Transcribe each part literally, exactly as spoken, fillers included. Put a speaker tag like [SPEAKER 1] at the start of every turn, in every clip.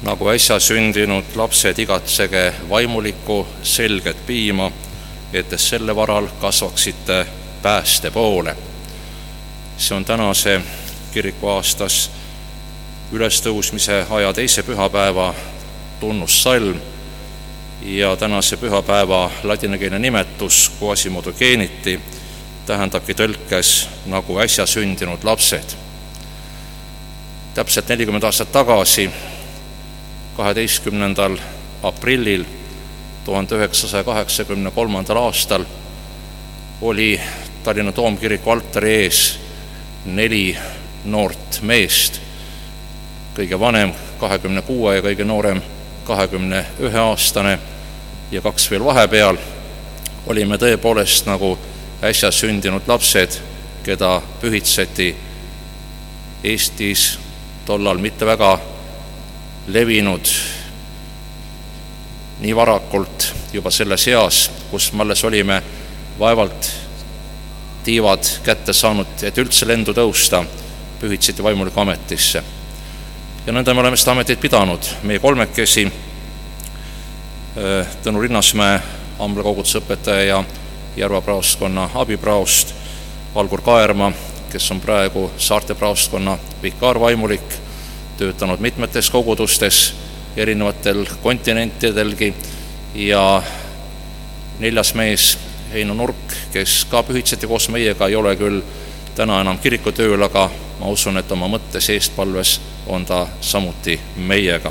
[SPEAKER 1] nagu äsja sündinud lapsed igatsege vaimulikku selget piima, et te selle varal kasvaksite pääste poole. See on tänase kirikuaastas ülestõusmise aja teise pühapäeva tunnussalm ja tänase pühapäeva ladinakeelne nimetus Quasimodo geniti tähendabki tõlkes nagu äsja sündinud lapsed. Täpselt nelikümmend aastat tagasi, kaheteistkümnendal aprillil tuhande üheksasaja kaheksakümne kolmandal aastal oli Tallinna Toomkiriku altari ees neli noort meest, kõige vanem kahekümne kuue ja kõige noorem kahekümne ühe aastane ja kaks veel vahepeal. Olime tõepoolest nagu äsja sündinud lapsed, keda pühitseti Eestis tollal mitte väga levinud nii varakult juba selles eas, kus me alles olime vaevalt tiivad kätte saanud, et üldse lendu tõusta, pühitseti vaimuliku ametisse. Ja nõnda me oleme seda ametit pidanud. Meie kolmekesi, Tõnu Rinnasmäe, Ambla kogudusõpetaja ja Järva praostkonna abipraost, Valgur Kaerma, kes on praegu Saarte praostkonna vikaarvaimulik, töötanud mitmetes kogudustes, erinevatel kontinentidelgi, ja neljas mees Heino Nurk, kes ka pühitseti koos meiega, ei ole küll täna enam kirikutööl, aga ma usun, et oma mõttes eestpalves on ta samuti meiega.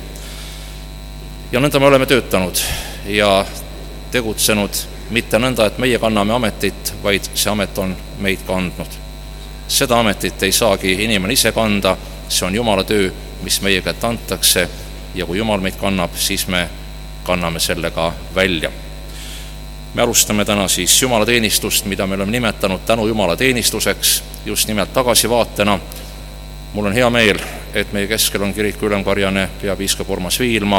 [SPEAKER 1] Ja nõnda me oleme töötanud ja tegutsenud mitte nõnda, et meie kanname ametit, vaid see amet on meid kandnud. Seda ametit ei saagi inimene ise kanda, see on Jumala töö, mis meie kätte antakse, ja kui Jumal meid kannab, siis me kanname sellega välja. Me alustame täna siis Jumala teenistust, mida me oleme nimetanud tänu Jumala teenistuseks, just nimelt tagasivaatena. Mul on hea meel, et meie keskel on kiriku ülemkarjane peapiiskop Urmas Viilma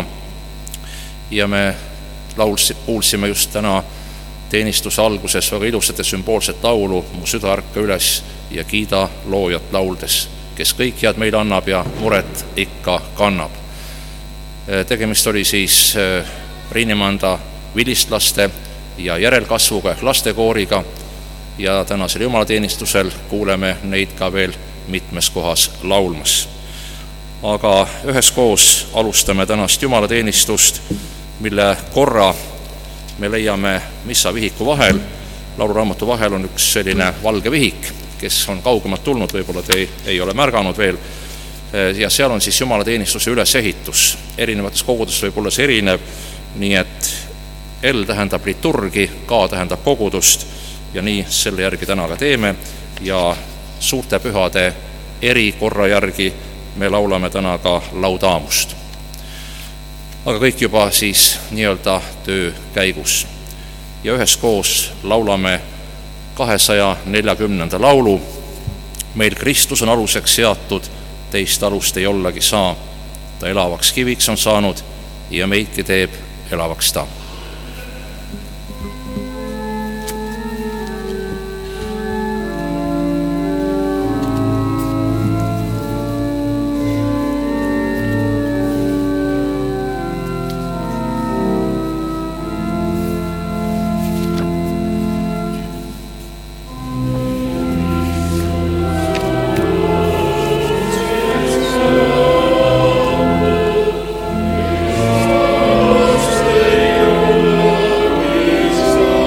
[SPEAKER 1] ja me kuulsime just täna teenistuse alguses väga ilusat ja sümboolset laulu Mu süda ärka üles ja kiida loojat lauldes, kes kõik head meile annab ja muret ikka kannab. Tegemist oli siis Rinnimanda vilistlaste ja järelkasvuga ehk lastekooriga ja tänasel jumalateenistusel kuuleme neid ka veel mitmes kohas laulmas. Aga üheskoos alustame tänast jumalateenistust, mille korra me leiame missa vihiku vahel. Lauluraamatu vahel on üks selline valge vihik, kes on kaugemalt tulnud, võib-olla te ei, ei ole märganud veel, ja seal on siis jumalateenistuse ülesehitus. Erinevates kogudustes võib olla see erinev, nii et L tähendab liturgi, K tähendab kogudust ja nii selle järgi täna ka teeme ja suurte pühade erikorra järgi me laulame täna ka laudamust. Aga kõik juba siis nii-öelda töö käigus. Ja üheskoos laulame kahesaja neljakümnenda laulu. Meil Kristus on aluseks seatud, teist alust ei ollagi saa. Ta elavaks kiviks on saanud ja meidki teeb elavaks ta.
[SPEAKER 2] So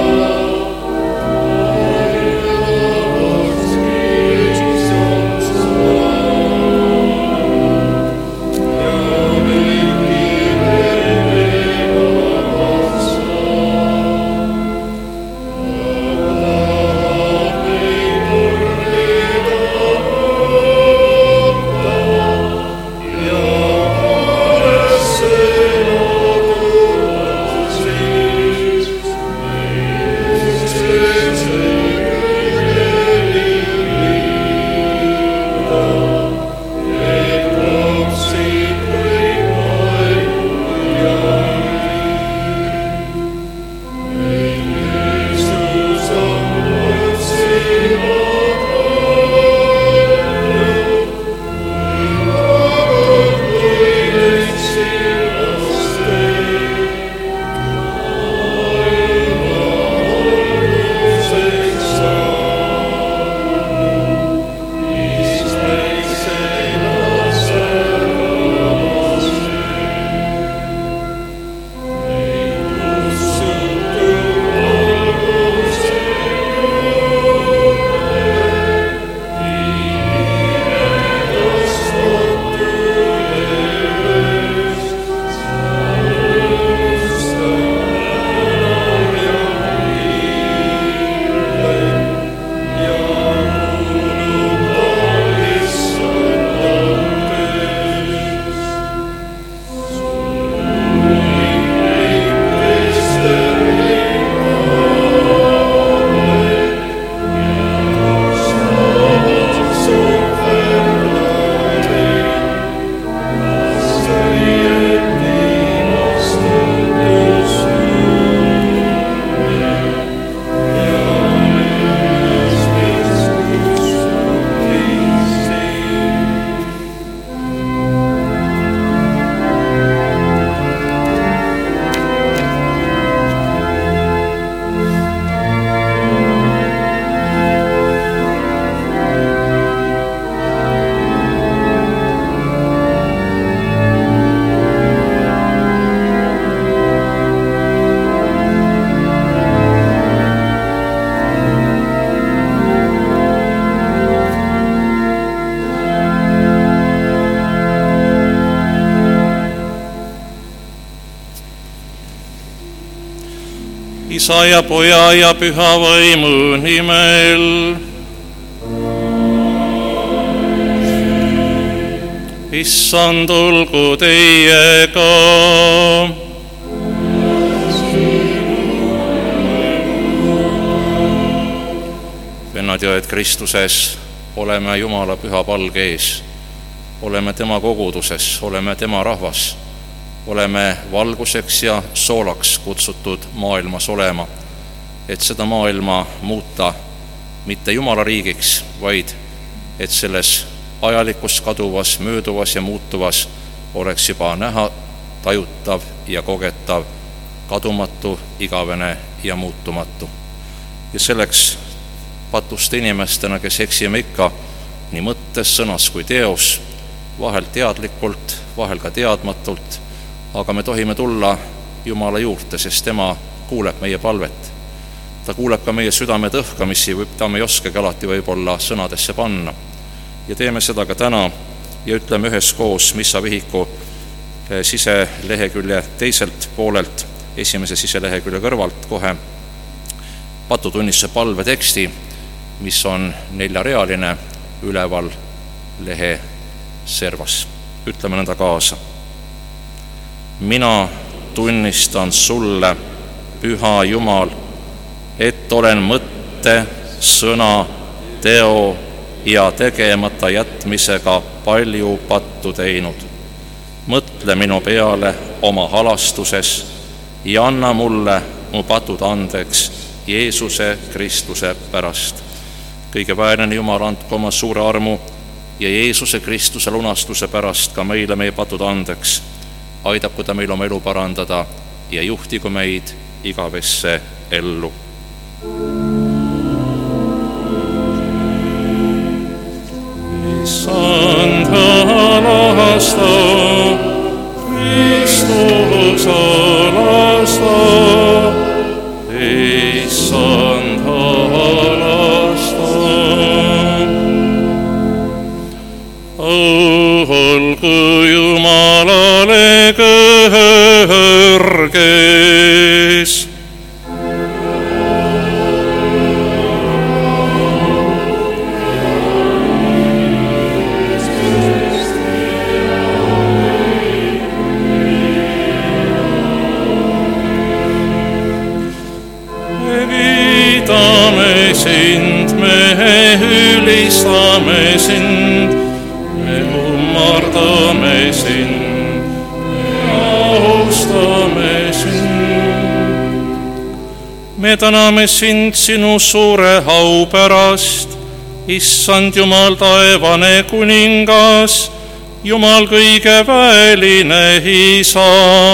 [SPEAKER 2] Isa ja Poja ja Püha Vaimu nimel. Issand olgu teiega. Vennad ja õed Kristuses, oleme Jumala püha palge ees, oleme tema koguduses, oleme tema rahvas, oleme valguseks ja soolaks kutsutud maailmas olema, et seda maailma muuta mitte Jumala riigiks, vaid et selles ajalikus, kaduvas, mööduvas ja muutuvas oleks juba näha, tajutav ja kogetav, kadumatu, igavene ja muutumatu. Ja selleks patuste inimestena, kes eksime ikka nii mõttes, sõnas kui teos, vahel teadlikult, vahel ka teadmatult, aga me tohime tulla Jumala juurde, sest tema kuuleb meie palvet. Ta kuuleb ka meie südame tõhkamisi, ta me ei oskagi alati võib-olla sõnadesse panna. Ja teeme seda ka täna ja ütleme üheskoos missavihiku siselehekülje teiselt poolelt, esimese siselehekülje kõrvalt kohe patutunnistuse palve teksti, mis on neljarealine üleval lehe servas. Ütleme nõnda kaasa. Mina tunnistan sulle, Püha Jumal, et olen mõtte, sõna, teo ja tegemata jätmisega palju pattu teinud. Mõtle minu peale oma halastuses ja anna mulle mu patud andeks Jeesuse Kristuse pärast. Kõige väärne Jumal, andku oma suure armu ja Jeesuse Kristuse lunastuse pärast ka meile meie patud andeks. Aidaku ta meil oma elu parandada ja juhtigu meid igavesse ellu. Issand alasta, Kristus alasta, Issand alasta. Olgu Jumalale kõrges. Sind, me ülistame sind, me kummardame sind, me austame sind. Me täname sind sinu suure au pärast, Issand Jumal taevane kuningas, Jumal kõige väeline Isa.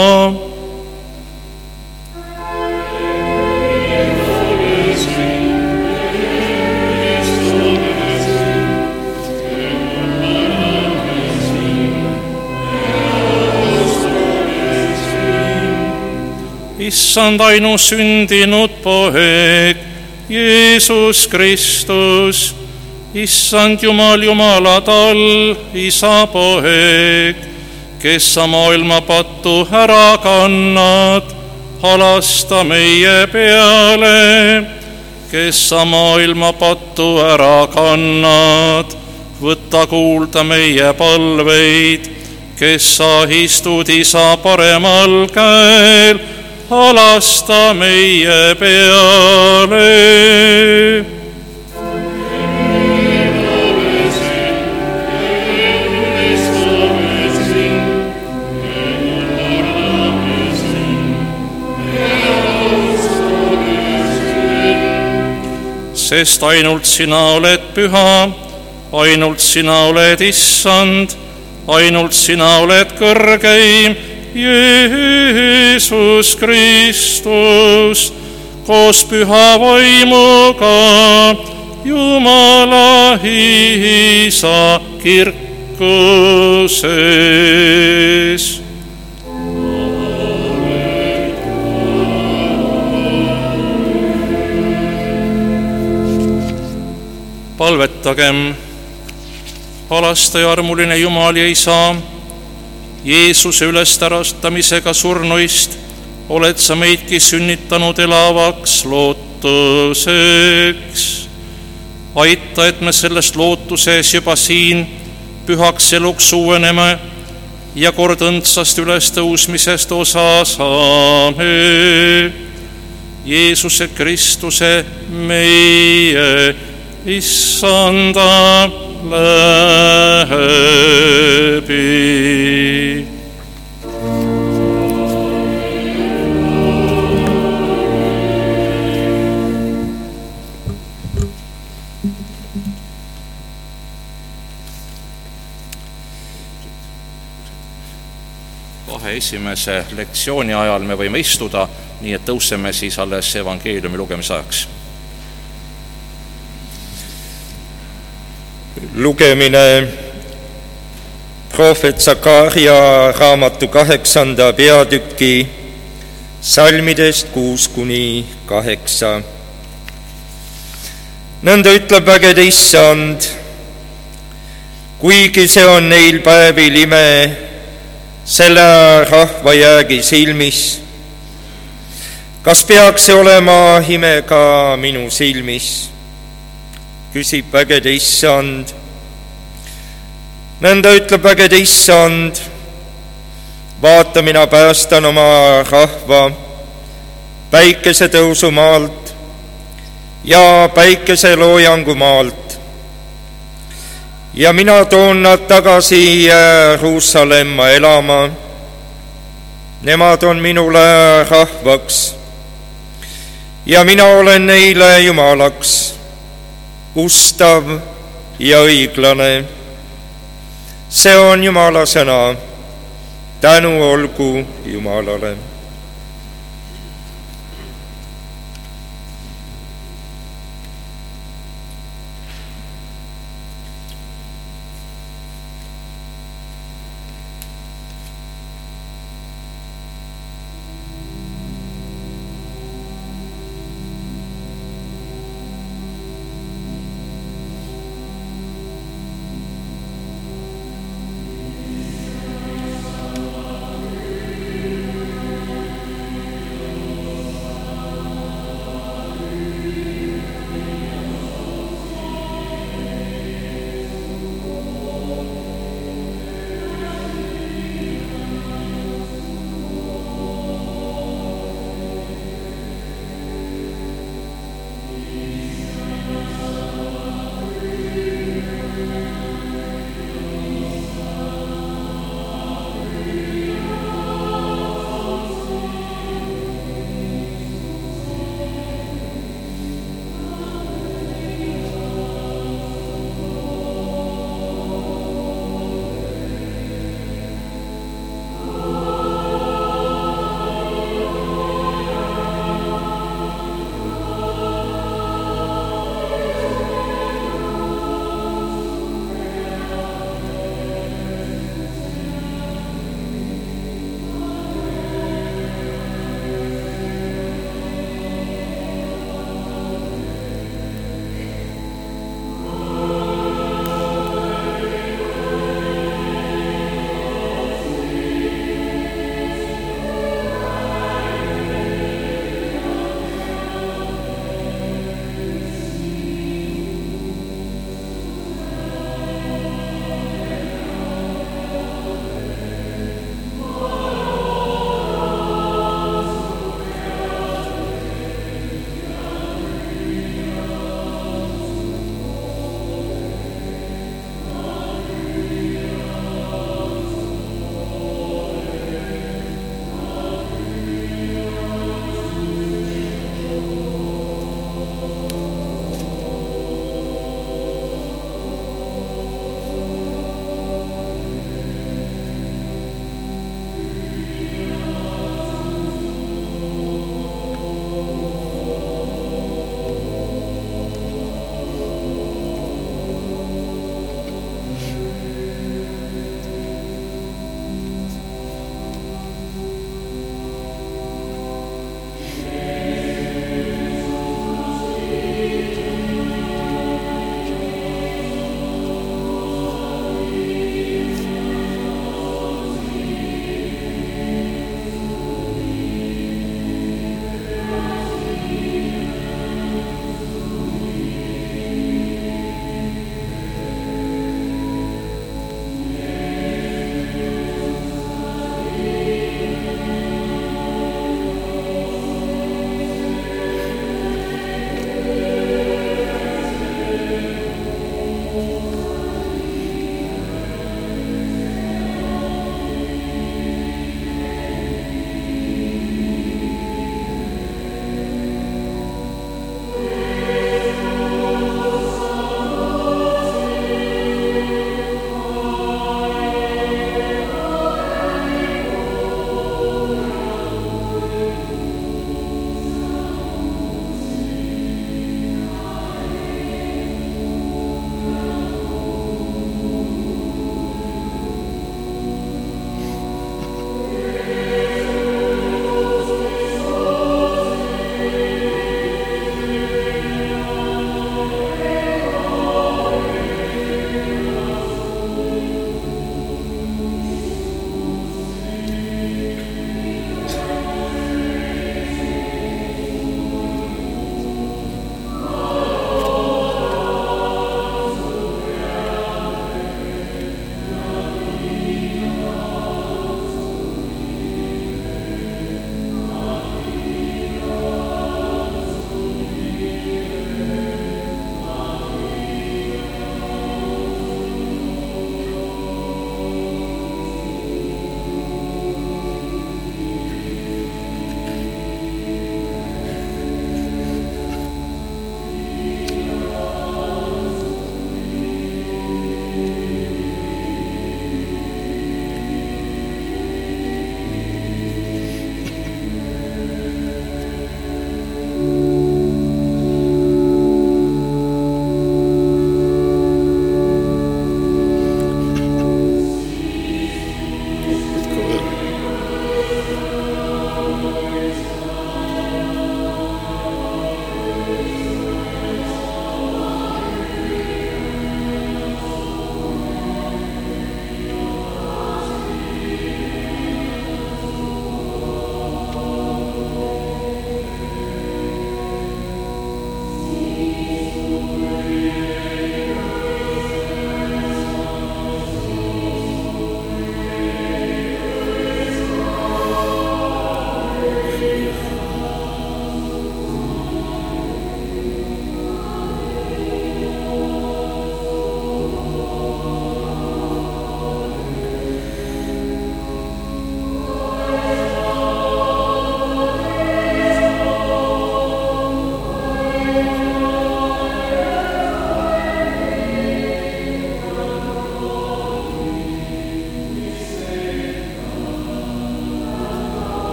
[SPEAKER 2] Issand ainusündinud poeg, Jeesus Kristus, Issand Jumal Jumala tal, Isa poeg, kes sa maailma pattu ära kannad, halasta meie peale, kes sa maailma pattu ära kannad, võta kuulda meie palveid, kes sa istud Isa paremal käel, halasta meie peale. Sest ainult sina oled püha, ainult sina oled Issand, ainult sina oled kõrgeim, Jeesus Kristus, koos püha vaimuga, Jumala Isa kirkuses. Palvetagem, halasta ja armuline Jumal ja Isa, Jeesuse ülestärastamisega surnuist
[SPEAKER 1] oled sa meidki sünnitanud elavaks lootuseks. Aita, et me sellest lootuses juba siin pühaks eluks uueneme ja kord õndsast ülestõusmisest osa saame. Jeesuse Kristuse meie Issanda läbi. Esimese lektsiooni ajal me võime istuda, nii et tõuseme siis alles evangeeliumi lugemise ajaks.
[SPEAKER 3] Lugemine prohvet Zakaria raamatu kaheksanda peatüki salmidest kuus kuni kaheksa. Nõnda ütleb vägede Issand, kuigi see on neil päevil ime, selle rahva jäägi silmis. Kas peaks see olema ime ka minu silmis? Küsib vägede Issand. Nõnda ütleb vägede Issand, vaata, mina päästan oma rahva päikese tõusumaalt ja päikese loojangumaalt. Ja mina toon nad tagasi Jeruusalemma elama. Nemad on minule rahvaks ja mina olen neile Jumalaks, ustav ja õiglane. See on Jumala sõna. Tänu olgu Jumalale.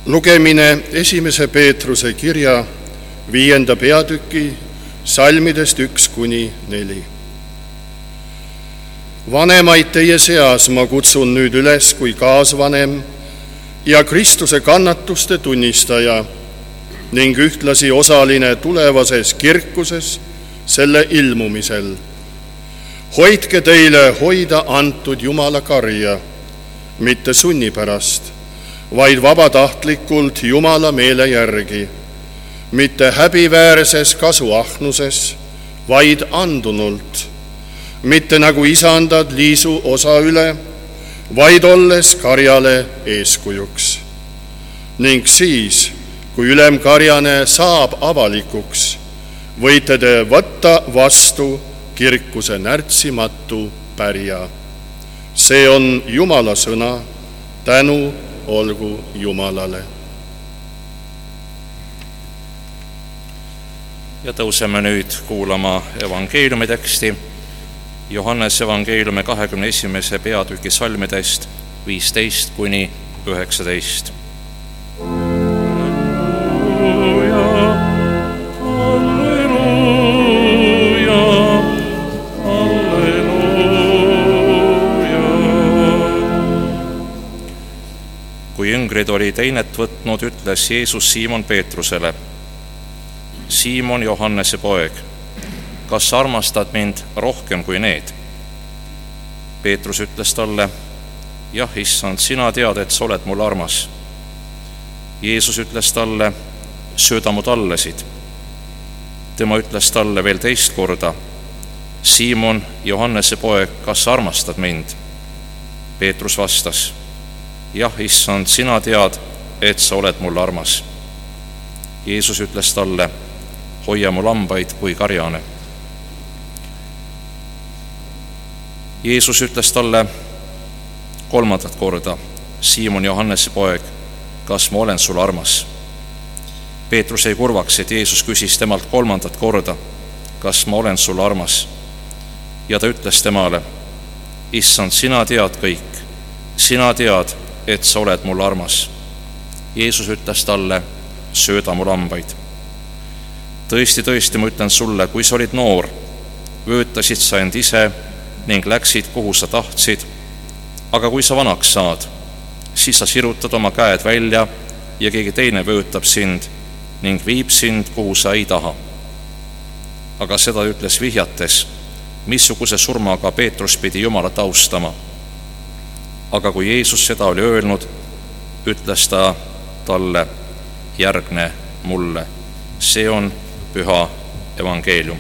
[SPEAKER 4] lugemine esimese Peetruse kirja viienda peatüki salmidest üks kuni neli. Vanemaid teie seas ma kutsun nüüd üles kui kaasvanem ja Kristuse kannatuste tunnistaja ning ühtlasi osaline tulevases kirkuses selle ilmumisel. Hoidke teile hoida antud Jumala karja, mitte sunni pärast, vaid vabatahtlikult Jumala meele järgi, mitte häbiväärses kasuahnuses, vaid andunult, mitte nagu isandad liisu osa üle, vaid olles karjale eeskujuks. Ning siis, kui ülemkarjane saab avalikuks, võite te võtta vastu kirkuse närtsimatu pärja. See on Jumala sõna, tänu olgu Jumalale.
[SPEAKER 2] Ja tõuseme nüüd kuulama evangeeliumi teksti, Johannes evangeeliumi kahekümne esimese peatüki salmidest viisteist kuni üheksateist. Kui jüngrid oli teinet võtnud, ütles Jeesus Siimon Peetrusele: Siimon, Johannese poeg, kas armastad mind rohkem kui need? Peetrus ütles talle: jah, issand, sina tead, et sa oled mul armas. Jeesus ütles talle: sööda mu tallesid. Tema ütles talle veel teist korda: Siimon, Johannese poeg, kas sa armastad mind? Peetrus vastas: jah, issand, sina tead, et sa oled mul armas. Jeesus ütles talle: hoia mu lambaid kui karjane. Jeesus ütles talle kolmandat korda: Siimon, Johannese poeg, kas ma olen sul armas? Peetrus jäi kurvaks, et Jeesus küsis temalt kolmandat korda: kas ma olen sul armas? Ja ta ütles temale: issand, sina tead kõik, sina tead, et sa oled mul armas. Jeesus ütles talle: sööda mu lambaid. Tõesti, tõesti, ma ütlen sulle, kui sa olid noor, vöötasid sa end ise ning läksid, kuhu sa tahtsid, aga kui sa vanaks saad, siis sa sirutad oma käed välja ja keegi teine vöötab sind ning viib sind, kuhu sa ei taha. Aga seda ütles vihjates, missuguse surmaga Peetrus pidi Jumalat austama. Aga kui Jeesus seda oli öelnud, ütles ta talle: järgne mulle. See on püha evangeelium.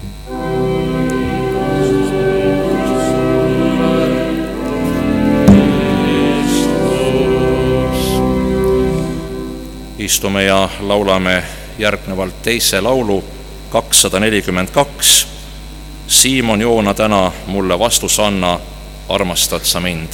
[SPEAKER 2] Istume ja laulame järgnevalt teise laulu kakssada nelikümmend kaks. Siimon, joona täna mulle vastus anna, armastad sa mind?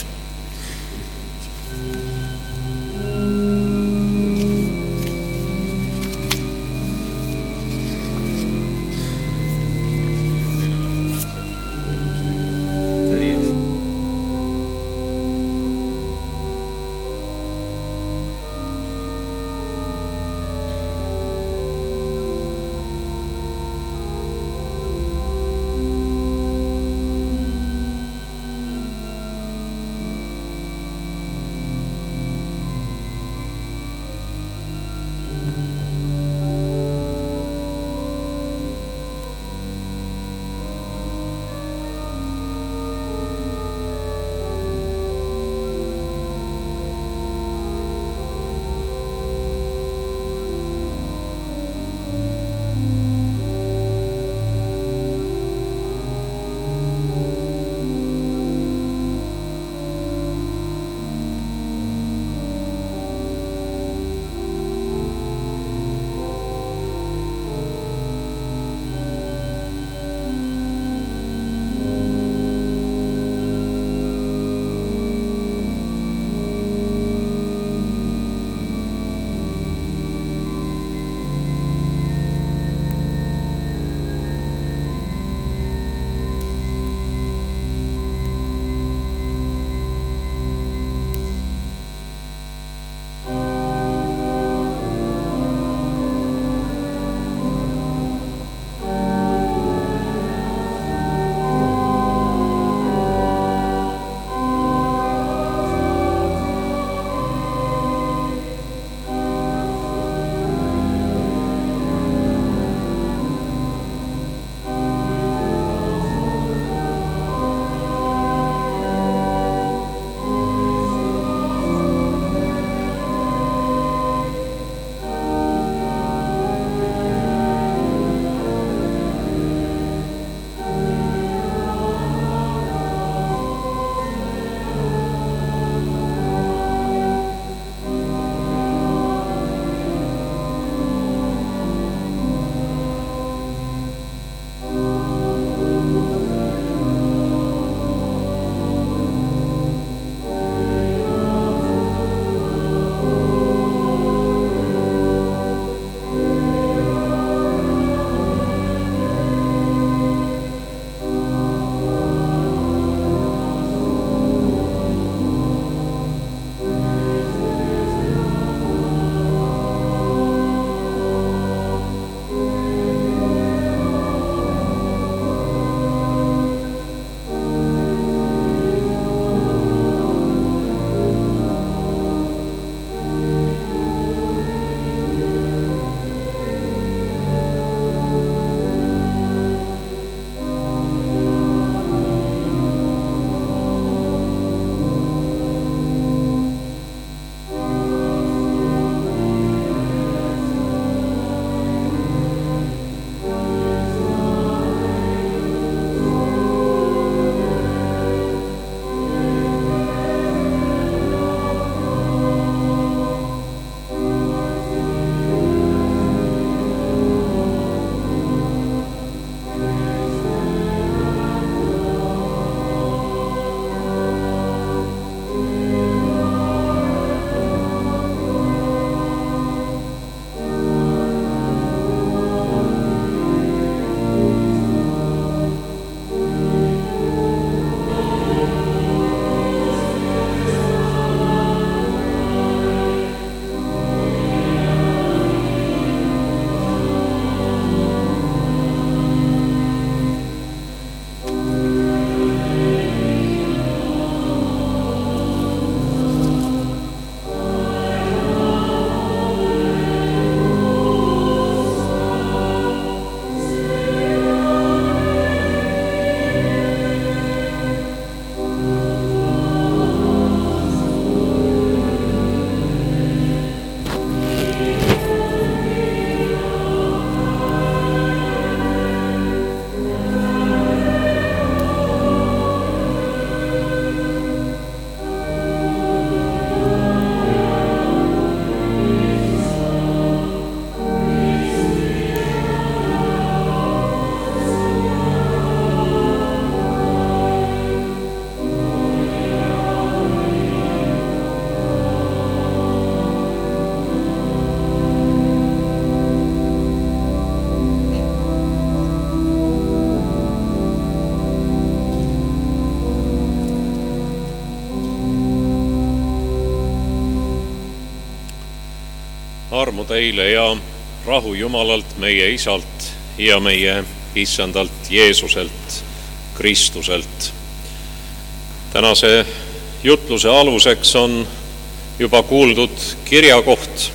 [SPEAKER 5] armu teile ja rahu Jumalalt, meie Isalt ja meie Issandalt Jeesuselt, Kristuselt. Tänase jutluse aluseks on juba kuuldud kirjakoht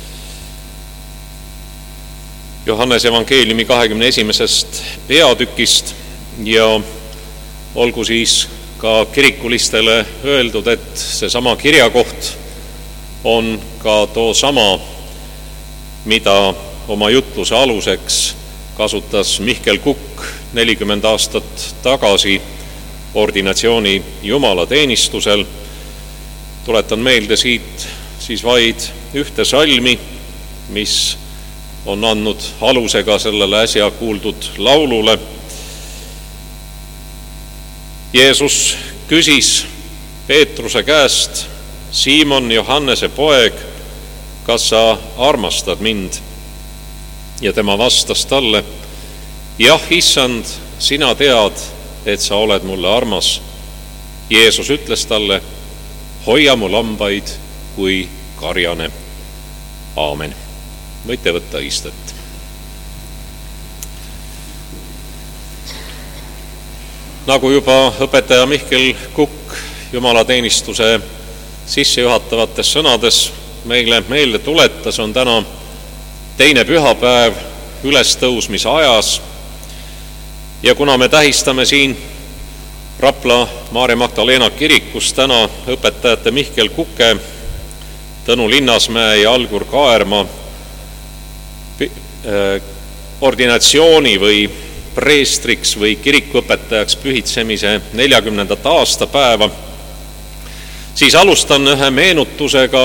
[SPEAKER 5] Johannese evangeeliumi kahekümne esimesest peatükist ja olgu siis ka kirikulistele öeldud, et seesama kirjakoht on ka too sama, mida oma jutluse aluseks kasutas Mihkel Kukk nelikümmend aastat tagasi ordinatsiooni jumalateenistusel. Tuletan meelde siit siis vaid ühte salmi, mis on andnud alusega sellele äsja kuuldud laulule. Jeesus küsis Peetruse käest: Siimon, Johannese poeg, kas sa armastad mind? Ja tema vastas talle: jah, Issand, sina tead, et sa oled mulle armas. Jeesus ütles talle: hoia mu lambaid kui karjane. Aamen. Võite võtta istet. Nagu juba õpetaja Mihkel Kukk jumalateenistuse sissejuhatavates sõnades meile meelde tuletas, on täna teine pühapäev ülestõusmise ajas. Ja kuna me tähistame siin Rapla Maarja Magdalena kirikus täna õpetajate Mihkel Kuke, Tõnu Linnasmäe ja Algur Kaerma ordinatsiooni või preestriks või kirikuõpetajaks pühitsemise neljakümnendat aastapäeva, siis alustan ühe meenutusega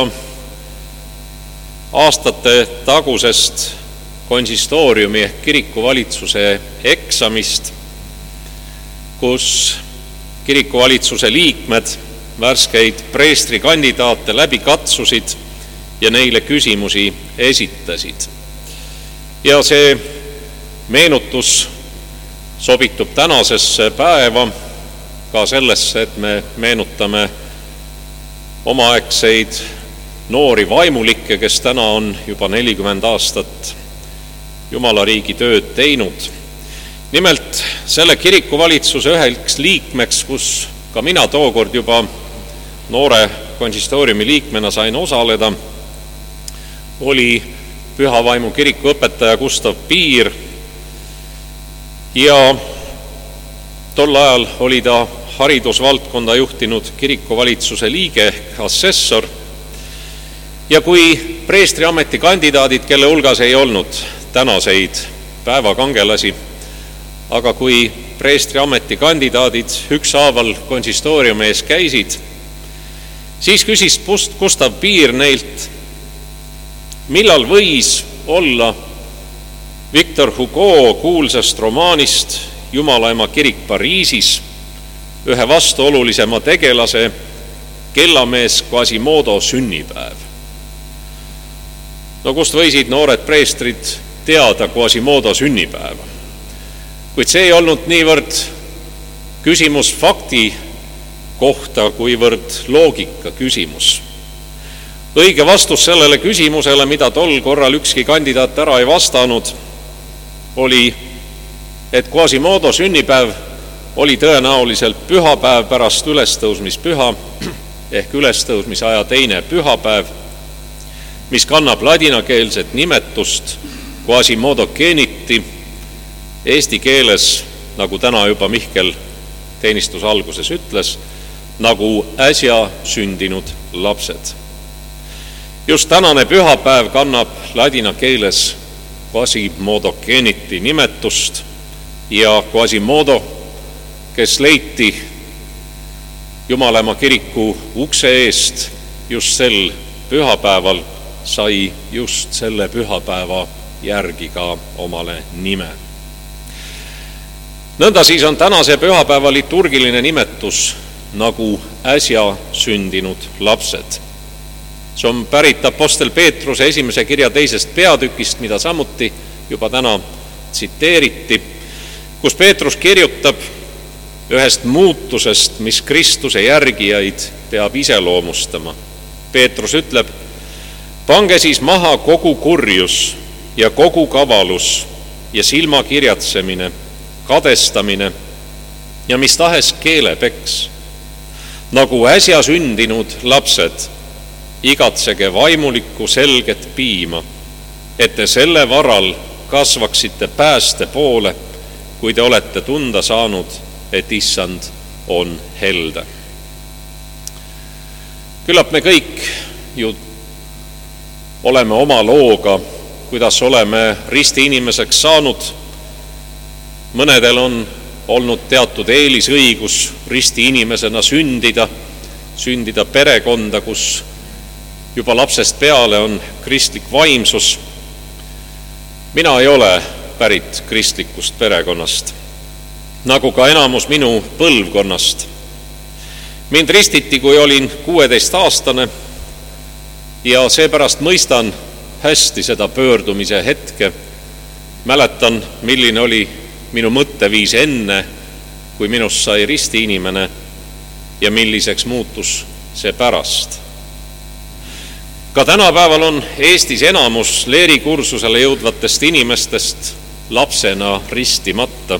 [SPEAKER 5] aastate tagusest konsistooriumi ehk kirikuvalitsuse eksamist, kus kirikuvalitsuse liikmed värskeid preestrikandidaate läbi katsusid ja neile küsimusi esitasid. Ja see meenutus sobitub tänasesse päeva ka sellesse, et me meenutame omaaegseid noori vaimulikke, kes täna on juba nelikümmend aastat Jumalariigi tööd teinud. Nimelt selle kirikuvalitsuse üheks liikmeks, kus ka mina tookord juba noore konsistooriumi liikmena sain osaleda, oli Püha Vaimu kiriku õpetaja Gustav Piir ja tol ajal oli ta haridusvaldkonda juhtinud kirikuvalitsuse liige ehk assessor. Ja kui preestriameti kandidaadid, kelle hulgas ei olnud tänaseid päevakangelasi, aga kui preestriameti kandidaadid ükshaaval konsistooriumi ees käisid, siis küsis Gustav Piir neilt, millal võis olla Victor Hugo kuulsast romaanist Jumalaema kirik Pariisis ühe vastuolulisema tegelase kellamees Quasimodo sünnipäev. No kust võisid noored preestrid teada Quasimodo sünnipäeva? Kuid see ei olnud niivõrd küsimus fakti kohta, kuivõrd loogika küsimus. Õige vastus sellele küsimusele, mida tol korral ükski kandidaat ära ei vastanud, oli, et Quasimodo sünnipäev oli tõenäoliselt pühapäev pärast ülestõusmispüha ehk ülestõusmise aja teine pühapäev, mis kannab ladinakeelset nimetust Quasimodo geniti, eesti keeles, nagu täna juba Mihkel teenistus alguses ütles, nagu äsja sündinud lapsed. Just tänane pühapäev kannab ladina keeles Quasimodo geniti nimetust ja Quasimodo, kes leiti Jumalaema kiriku ukse eest just sel pühapäeval, sai just selle pühapäeva järgi ka omale nime. Nõnda siis on tänase pühapäeva liturgiline nimetus nagu äsja sündinud lapsed. See on pärit Apostel Peetruse esimese kirja teisest peatükist, mida samuti juba täna tsiteeriti, kus Peetrus kirjutab ühest muutusest, mis Kristuse järgijaid peab iseloomustama. Peetrus ütleb: Pange siis maha kogu kurjus ja kogu kavalus ja silmakirjatsemine, kadestamine ja mis tahes keelepeks. Nagu äsja sündinud lapsed, igatsege vaimulikku selget piima, et te selle varal kasvaksite pääste poole, kui te olete tunda saanud, et issand on helde. Küllap me kõik ju oleme oma looga, kuidas oleme risti inimeseks saanud. Mõnedel on olnud teatud eelisõigus risti inimesena sündida, sündida perekonda, kus juba lapsest peale on kristlik vaimsus. Mina ei ole pärit kristlikust perekonnast, nagu ka enamus minu põlvkonnast. Mind ristiti, kui olin kuueteistaastane ja seepärast mõistan hästi seda pöördumise hetke. Mäletan, milline oli minu mõtteviis enne, kui minust sai risti inimene ja milliseks muutus see pärast. Ka tänapäeval on Eestis enamus leerikursusele jõudvatest inimestest lapsena ristimata.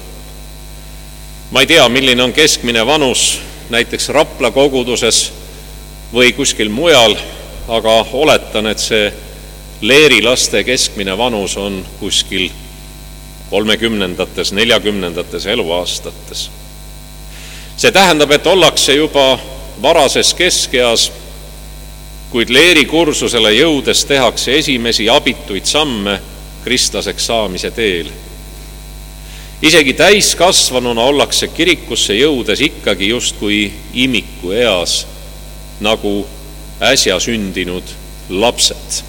[SPEAKER 5] Ma ei tea, milline on keskmine vanus näiteks Rapla koguduses või kuskil mujal, aga oletan, et see leerilaste keskmine vanus on kuskil kolmekümnendates, neljakümnendates eluaastates. See tähendab, et ollakse juba varases keskeas, kuid leerikursusele jõudes tehakse esimesi abituid samme kristlaseks saamise teel. Isegi täiskasvanuna ollakse kirikusse jõudes ikkagi justkui imiku eas, nagu äsja sündinud lapsed.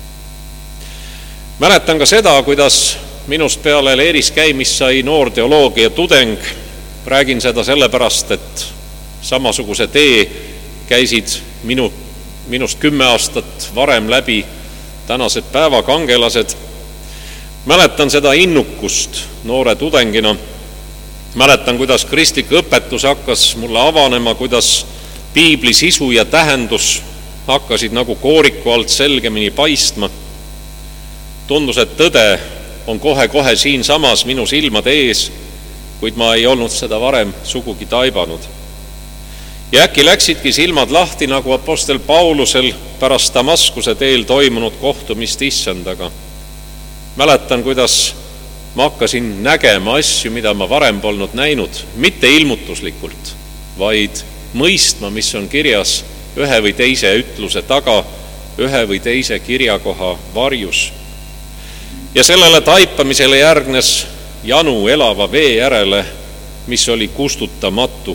[SPEAKER 5] Mäletan ka seda, kuidas minust peale leeris käimist sai noor teoloogia tudeng. Räägin seda sellepärast, et samasuguse tee käisid minu, minust kümme aastat varem läbi tänased päevakangelased. Mäletan seda innukust noore tudengina. Mäletan, kuidas kristlik õpetus hakkas mulle avanema, kuidas piibli sisu ja tähendus hakkasid nagu kooriku alt selgemini paistma. Tundus, et tõde on kohe-kohe siin samas minu silmade ees, kuid ma ei olnud seda varem sugugi taibanud. Ja äkki läksidki silmad lahti nagu apostel Paulusel pärast Damaskuse teel toimunud kohtumist issandaga. Mäletan, kuidas ma hakkasin nägema asju, mida ma varem polnud näinud, mitte ilmutuslikult, vaid mõistma, mis on kirjas ühe või teise ütluse taga, ühe või teise kirjakoha varjus. Ja sellele taipamisele järgnes janu elava vee järele, mis oli kustutamatu.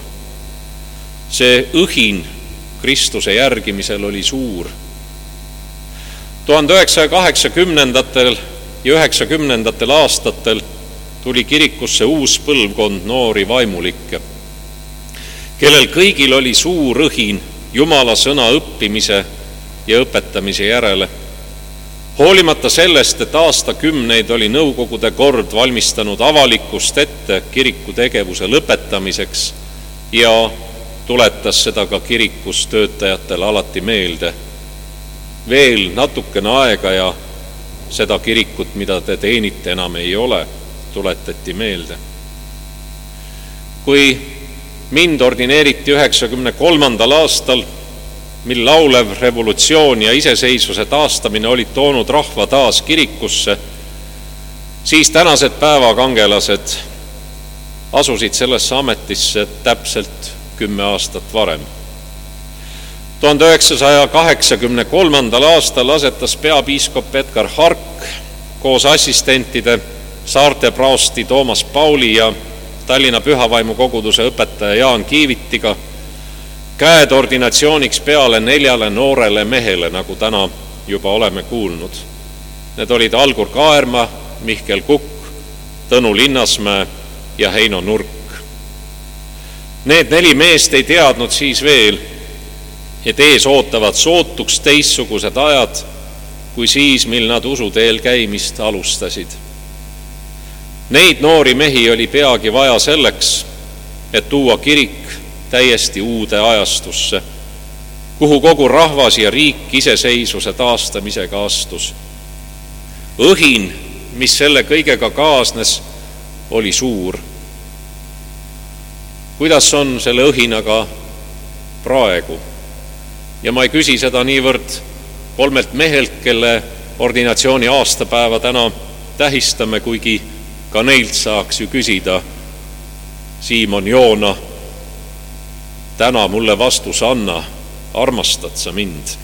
[SPEAKER 5] See õhin Kristuse järgimisel oli suur. tuhande üheksasaja kaheksakümnendatel ja üheksakümnendatel aastatel tuli kirikusse uus põlvkond noori vaimulikke, kellel kõigil oli suur õhin Jumala sõna õppimise ja õpetamise järele. Hoolimata sellest, et aastakümneid oli nõukogude kord valmistanud avalikkust ette kiriku tegevuse lõpetamiseks ja tuletas seda ka kirikus töötajatele alati meelde. Veel natukene aega ja seda kirikut, mida te teenite, enam ei ole, tuletati meelde. Kui mind ordineeriti üheksakümne kolmandal aastal, mil laulev revolutsioon ja iseseisvuse taastamine olid toonud rahva taas kirikusse, siis tänased päevakangelased asusid sellesse ametisse täpselt kümme aastat varem. tuhande üheksasaja kaheksakümne kolmandal aastal asetas peapiiskop Edgar Hark koos assistentide Saarte praosti Toomas Pauli ja Tallinna Pühavaimu koguduse õpetaja Jaan Kiivitiga käed ordinatsiooniks peale neljale noorele mehele, nagu täna juba oleme kuulnud. Need olid Algur Kaerma, Mihkel Kukk, Tõnu Linnasmäe ja Heino Nurk. Need neli meest ei teadnud siis veel, et ees ootavad sootuks teistsugused ajad, kui siis, mil nad usuteel käimist alustasid. Neid noori mehi oli peagi vaja selleks, et tuua kirik täiesti uude ajastusse, kuhu kogu rahvas ja riik iseseisvuse taastamisega astus. Õhin, mis selle kõigega kaasnes, oli suur. Kuidas on selle õhinaga praegu? Ja ma ei küsi seda niivõrd kolmelt mehelt, kelle ordinatsiooni aastapäeva täna tähistame, kuigi ka neilt saaks ju küsida, Siimon, Joona, täna mulle vastus anna, armastad sa mind?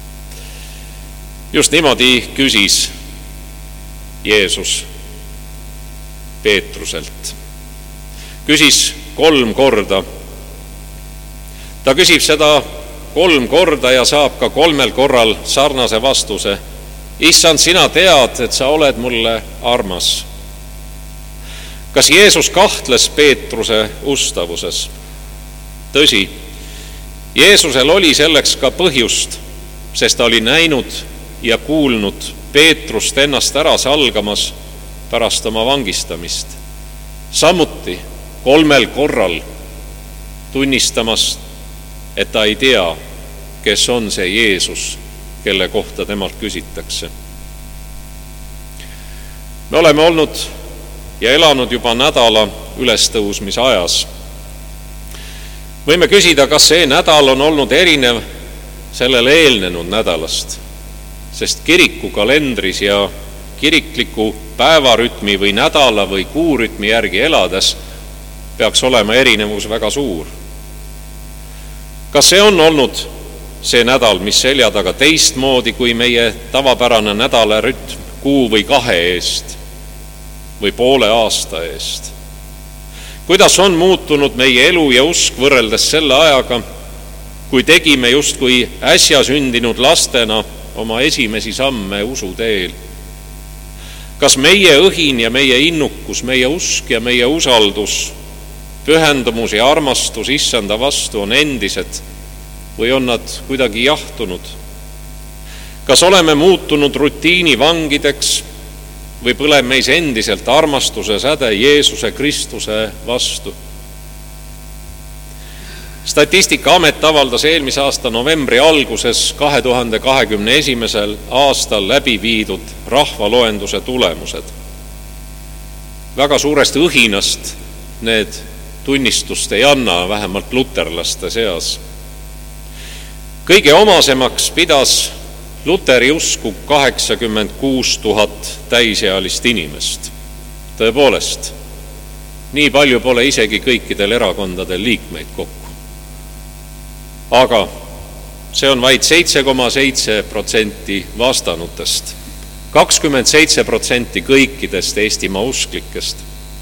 [SPEAKER 5] Just niimoodi küsis Jeesus Peetruselt. Küsis kolm korda. Ta küsib seda kolm korda ja saab ka kolmel korral sarnase vastuse. Issand, sina tead, et sa oled mulle armas. Kas Jeesus kahtles Peetruse ustavuses? Tõsi, Jeesusel oli selleks ka põhjust, sest ta oli näinud ja kuulnud Peetrust ennast ära salgamas pärast oma vangistamist. Samuti kolmel korral tunnistamas, et ta ei tea, kes on see Jeesus, kelle kohta temalt küsitakse. Me oleme olnud ja elanud juba nädala ülestõusmise ajas. Võime küsida, kas see nädal on olnud erinev sellele eelnenud nädalast, sest kiriku kalendris ja kirikliku päevarütmi või nädala või kuurütmi järgi elades peaks olema erinevus väga suur. Kas see on olnud see nädal, mis selja taga teistmoodi kui meie tavapärane nädalarütm kuu või kahe eest või poole aasta eest? Kuidas on muutunud meie elu ja usk võrreldes selle ajaga, kui tegime justkui äsja sündinud lastena oma esimesi samme usu teel? Kas meie õhin ja meie innukus, meie usk ja meie usaldus, pühendumus ja armastus issanda vastu on endised või on nad kuidagi jahtunud? Kas oleme muutunud rutiini vangideks või põleb meis endiselt armastuse säde Jeesuse Kristuse vastu? Statistikaamet avaldas eelmise aasta novembri alguses kahe tuhande kahekümne esimesel aastal läbi viidud rahvaloenduse tulemused. Väga suurest õhinast need tunnistust ei anna, vähemalt luterlaste seas. Kõige omasemaks pidas Luteri usku kaheksakümmend kuus tuhat täisealist inimest. Tõepoolest, nii palju pole isegi kõikidel erakondadel liikmeid kokku. Aga see on vaid seitse koma seitse protsenti vastanutest, kakskümmend seitse protsenti kõikidest Eestimaa usklikest.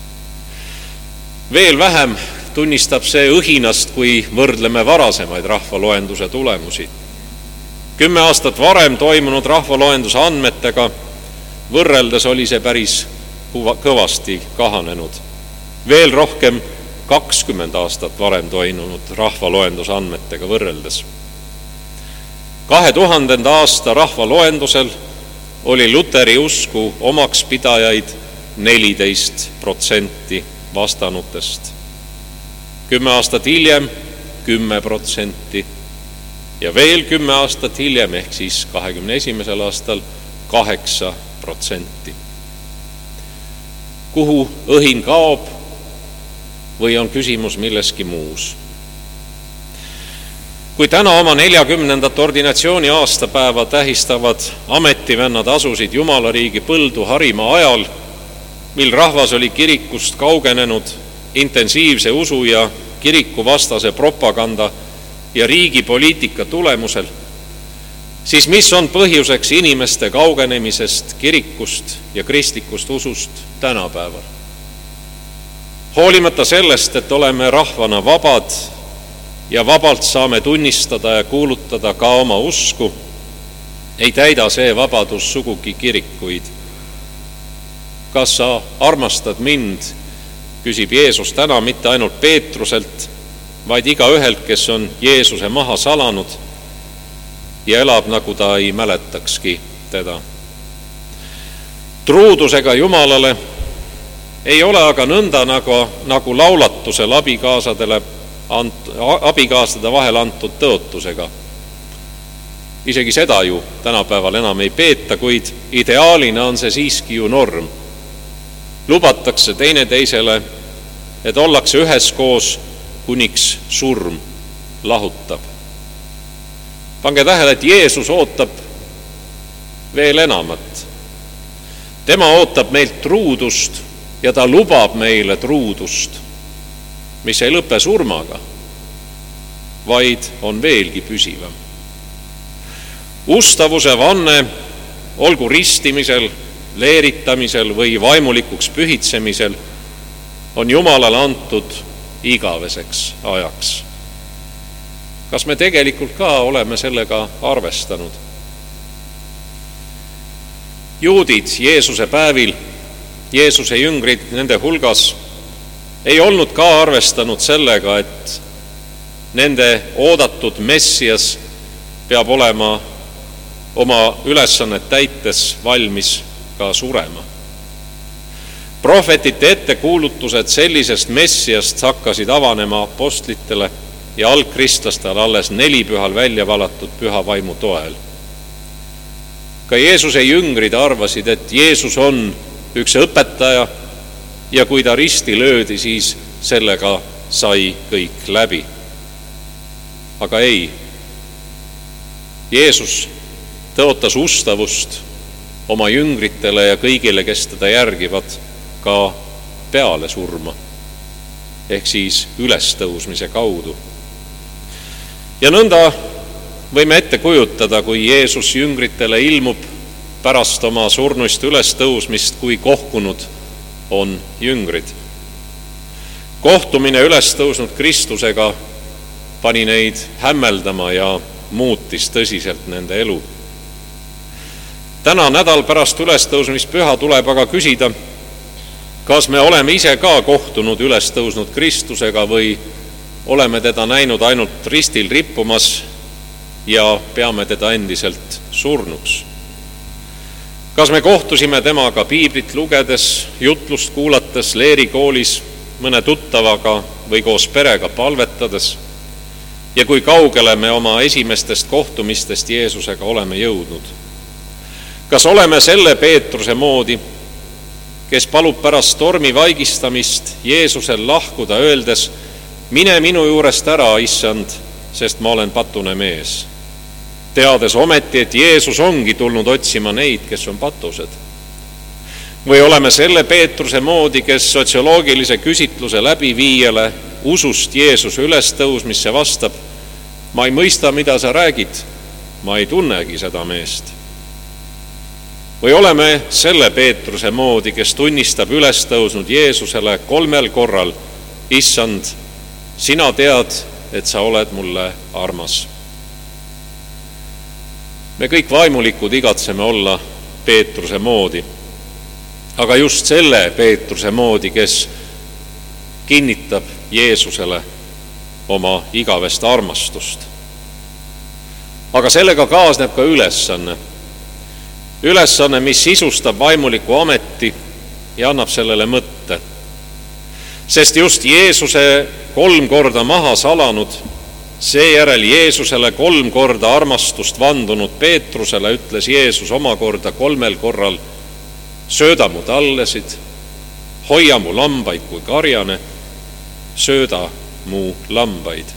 [SPEAKER 5] Veel vähem tunnistab see õhinast, kui võrdleme varasemaid rahvaloenduse tulemusi. Kümme aastat varem toimunud rahvaloenduse andmetega võrreldes oli see päris kõvasti kahanenud. Veel rohkem kakskümmend aastat varem toimunud rahvaloenduse andmetega võrreldes. kahe tuhandenda aasta rahvaloendusel oli Luteri usku omaks pidajaid neliteist protsenti vastanutest. Kümme aastat hiljem kümme protsenti ja veel kümme aastat hiljem ehk siis kahekümne esimesel aastal kaheksa protsenti. Kuhu õhin kaob või on küsimus milleski muus? Kui täna oma neljakümnendat ordinatsiooni aastapäeva tähistavad ametivennad asusid Jumalariigi põldu harima ajal, mil rahvas oli kirikust kaugenenud intensiivse usu ja kirikuvastase propaganda ja riigi poliitika tulemusel, siis mis on põhjuseks inimeste kaugenemisest kirikust ja kristlikust usust tänapäeval? Hoolimata sellest, et oleme rahvana vabad ja vabalt saame tunnistada ja kuulutada ka oma usku, ei täida see vabadus sugugi kirikuid. Kas sa armastad mind, küsib Jeesus täna mitte ainult Peetruselt, vaid iga ühelt, kes on Jeesuse maha salanud ja elab, nagu ta ei mäletakski teda. Truudusega Jumalale ei ole aga nõnda nagu, nagu laulatusel abikaasadele ant, abikaasade vahel antud tõotusega. isegi seda ju tänapäeval enam ei peeta, kuid ideaalina on see siiski ju norm. Lubatakse teineteisele, et ollakse üheskoos, kuniks surm lahutab. Pange tähele, et Jeesus ootab veel enamat. Tema ootab meilt truudust ja ta lubab meile truudust, mis ei lõpe surmaga, vaid on veelgi püsivam. Ustavuse vanne, olgu ristimisel, leeritamisel või vaimulikuks pühitsemisel, on Jumalale antud igaveseks ajaks. Kas me tegelikult ka oleme sellega arvestanud? Juudid Jeesuse päevil, Jeesuse jüngrid nende hulgas, ei olnud ka arvestanud sellega, et nende oodatud Messias peab olema oma ülesannet täites valmis ka surema. Prohvetite ettekuulutused sellisest Messiast hakkasid avanema apostlitele ja algkristlastele alles nelipühal välja valatud püha vaimu toel. Ka Jeesuse jüngrid arvasid, et Jeesus on üks õpetaja ja kui ta risti löödi, siis sellega sai kõik läbi. Aga ei. Jeesus tõotas ustavust oma jüngritele ja kõigile, kes teda järgivad, ka peale surma, ehk siis ülestõusmise kaudu. Ja nõnda võime ette kujutada, kui Jeesus jüngritele ilmub pärast oma surnuist ülestõusmist, kui kohkunud on jüngrid. Kohtumine ülestõusnud Kristusega pani neid hämmeldama ja muutis tõsiselt nende elu. Täna nädal pärast ülestõusmispüha tuleb aga küsida, kas me oleme ise ka kohtunud ülestõusnud Kristusega või oleme teda näinud ainult ristil rippumas ja peame teda endiselt surnuks. Kas me kohtusime temaga piiblit lugedes, jutlust kuulates, leerikoolis, mõne tuttavaga või koos perega palvetades ja kui kaugele me oma esimestest kohtumistest Jeesusega oleme jõudnud? Kas oleme selle Peetruse moodi, kes palub pärast tormi vaigistamist Jeesusel lahkuda, öeldes, mine minu juurest ära, issand, sest ma olen patune mees, teades ometi, et Jeesus ongi tulnud otsima neid, kes on patused? Või oleme selle Peetruse moodi, kes sotsioloogilise küsitluse läbiviijale usust Jeesuse ülestõusmisse vastab, ma ei mõista, mida sa räägid, ma ei tunnegi seda meest? Või oleme selle Peetruse moodi, kes tunnistab ülestõusnud Jeesusele kolmel korral, issand, sina tead, et sa oled mulle armas? Me kõik vaimulikud igatseme olla Peetruse moodi, aga just selle Peetruse moodi, kes kinnitab Jeesusele oma igavest armastust. Aga sellega kaasneb ka ülesanne. Ülesanne, mis sisustab vaimuliku ameti ja annab sellele mõtte. Sest just Jeesuse kolm korda maha salanud, seejärel Jeesusele kolm korda armastust vandunud Peetrusele ütles Jeesus omakorda kolmel korral, sööda mu tallesid, hoia mu lambaid kui karjane, sööda mu lambaid.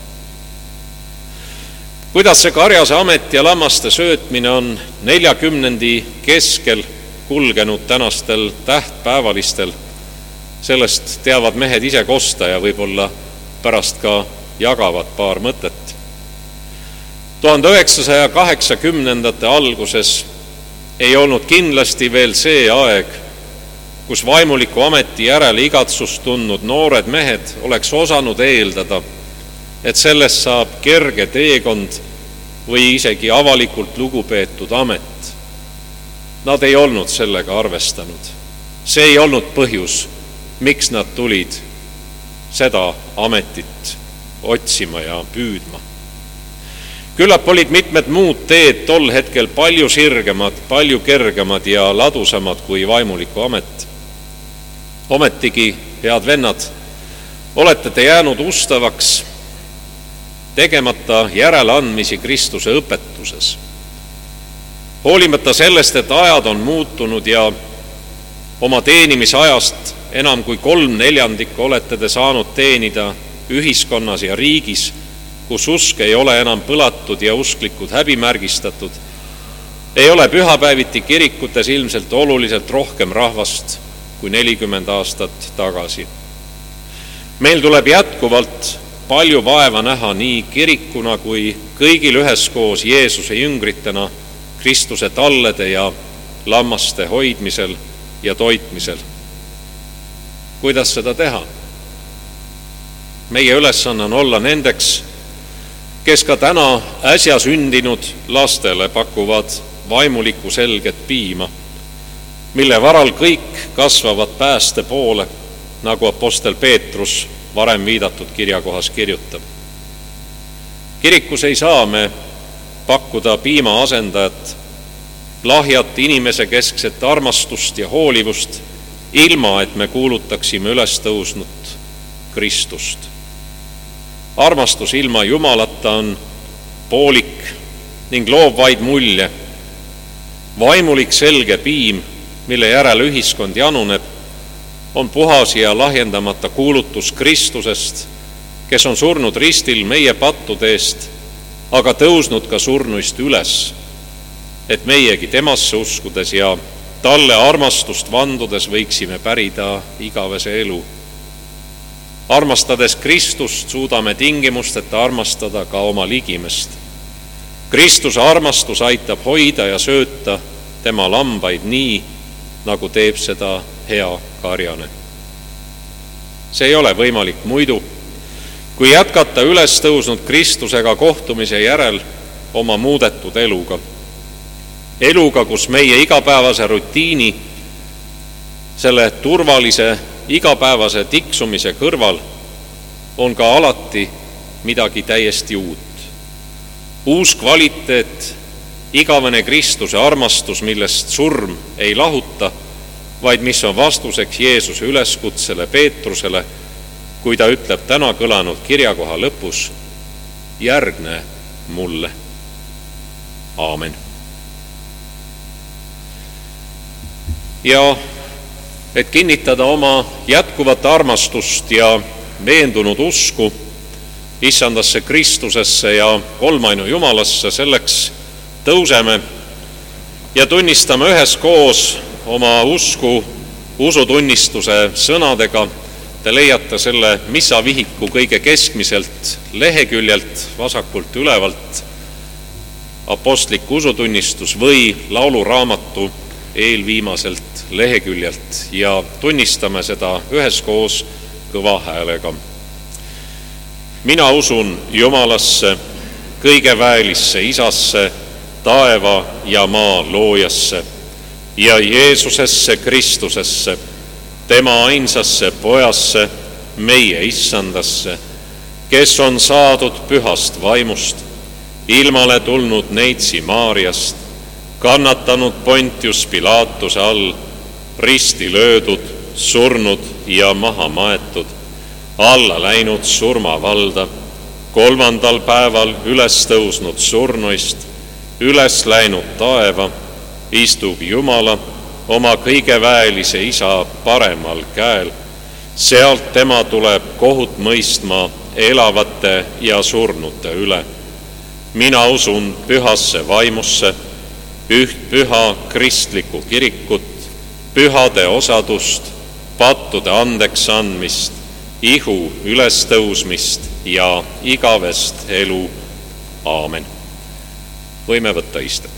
[SPEAKER 5] Kuidas see karjase amet ja lammaste söötmine on neljakümnendi keskel kulgenud tänastel tähtpäevalistel, sellest teavad mehed ise kosta ja võib-olla pärast ka jagavad paar mõtet. tuhande üheksasaja kaheksakümnendate alguses ei olnud kindlasti veel see aeg, kus vaimuliku ameti järele igatsust tundnud noored mehed oleks osanud eeldada, et sellest saab kerge teekond või isegi avalikult lugupeetud amet. Nad ei olnud sellega arvestanud. See ei olnud põhjus, miks nad tulid seda ametit otsima ja püüdma. Küllap olid mitmed muud teed tol hetkel palju sirgemad, palju kergemad ja ladusamad kui vaimuliku amet. Ometigi, head vennad, olete te jäänud ustavaks tegemata järeleandmisi Kristuse õpetuses. hoolimata sellest, et ajad on muutunud ja oma teenimisajast enam kui kolm neljandikku olete te saanud teenida ühiskonnas ja riigis, kus usk ei ole enam põlatud ja usklikud häbimärgistatud, ei ole pühapäeviti kirikutes ilmselt oluliselt rohkem rahvast kui nelikümmend aastat tagasi. Meil tuleb jätkuvalt palju vaeva näha nii kirikuna kui kõigil üheskoos Jeesuse jüngritena Kristuse tallede ja lammaste hoidmisel ja toitmisel. Kuidas seda teha? Meie ülesanne on olla nendeks, kes ka täna äsja sündinud lastele pakuvad vaimulikku selget piima, mille varal kõik kasvavad pääste poole, nagu apostel Peetrus varem viidatud kirjakohas kirjutab. Kirikus ei saa me pakkuda piima asendajat, lahjat inimese keskset armastust ja hoolivust, ilma et me kuulutaksime üles tõusnud Kristust. Armastus ilma Jumalata on poolik ning loob vaid mulje. Vaimulik selge piim, mille järel ühiskond januneb, on puhas ja lahjendamata kuulutus Kristusest, kes on surnud ristil meie pattude eest, aga tõusnud ka surnuist üles, et meiegi temasse uskudes ja talle armastust vandudes võiksime pärida igavese elu. Armastades Kristust suudame tingimusteta armastada ka oma ligimest. Kristuse armastus aitab hoida ja sööta tema lambaid nii, nagu teeb seda hea karjane. See ei ole võimalik muidu, kui jätkata üles tõusnud Kristusega kohtumise järel oma muudetud eluga. Eluga, kus meie igapäevase rutiini, selle turvalise igapäevase tiksumise kõrval on ka alati midagi täiesti uut. Uus kvaliteet, igavene Kristuse armastus, millest surm ei lahuta, vaid mis on vastuseks Jeesuse üleskutsele Peetrusele, kui ta ütleb täna kõlanud kirjakoha lõpus: järgne mulle. Aamen. Ja et kinnitada oma jätkuvat armastust ja veendunud usku Issandasse Kristusesse ja kolmainu Jumalasse, selleks tõuseme ja tunnistame üheskoos oma usku usutunnistuse sõnadega. Te leiate selle missavihiku kõige keskmiselt leheküljelt vasakult ülevalt apostlik usutunnistus või lauluraamatu eelviimaselt leheküljelt ja tunnistame seda üheskoos kõva häälega. Mina usun Jumalasse, kõigeväelisse Isasse, taeva ja maa loojasse ja Jeesusesse Kristusesse, tema ainsasse pojasse, meie Issandasse, kes on saadud pühast vaimust, ilmale tulnud neitsi Maariast, kannatanud Pontius Pilatuse all, risti löödud, surnud ja maha maetud, alla läinud surmavalda, kolmandal päeval üles tõusnud surnuist, üles läinud taeva, istub Jumala oma kõigeväelise Isa paremal käel. Sealt tema tuleb kohut mõistma elavate ja surnute üle. Mina usun pühasse vaimusse, üht püha kristlikku kirikut, pühade osadust, pattude andeks andmist, ihu ülestõusmist ja igavest elu. Aamen. Võime võtta istet.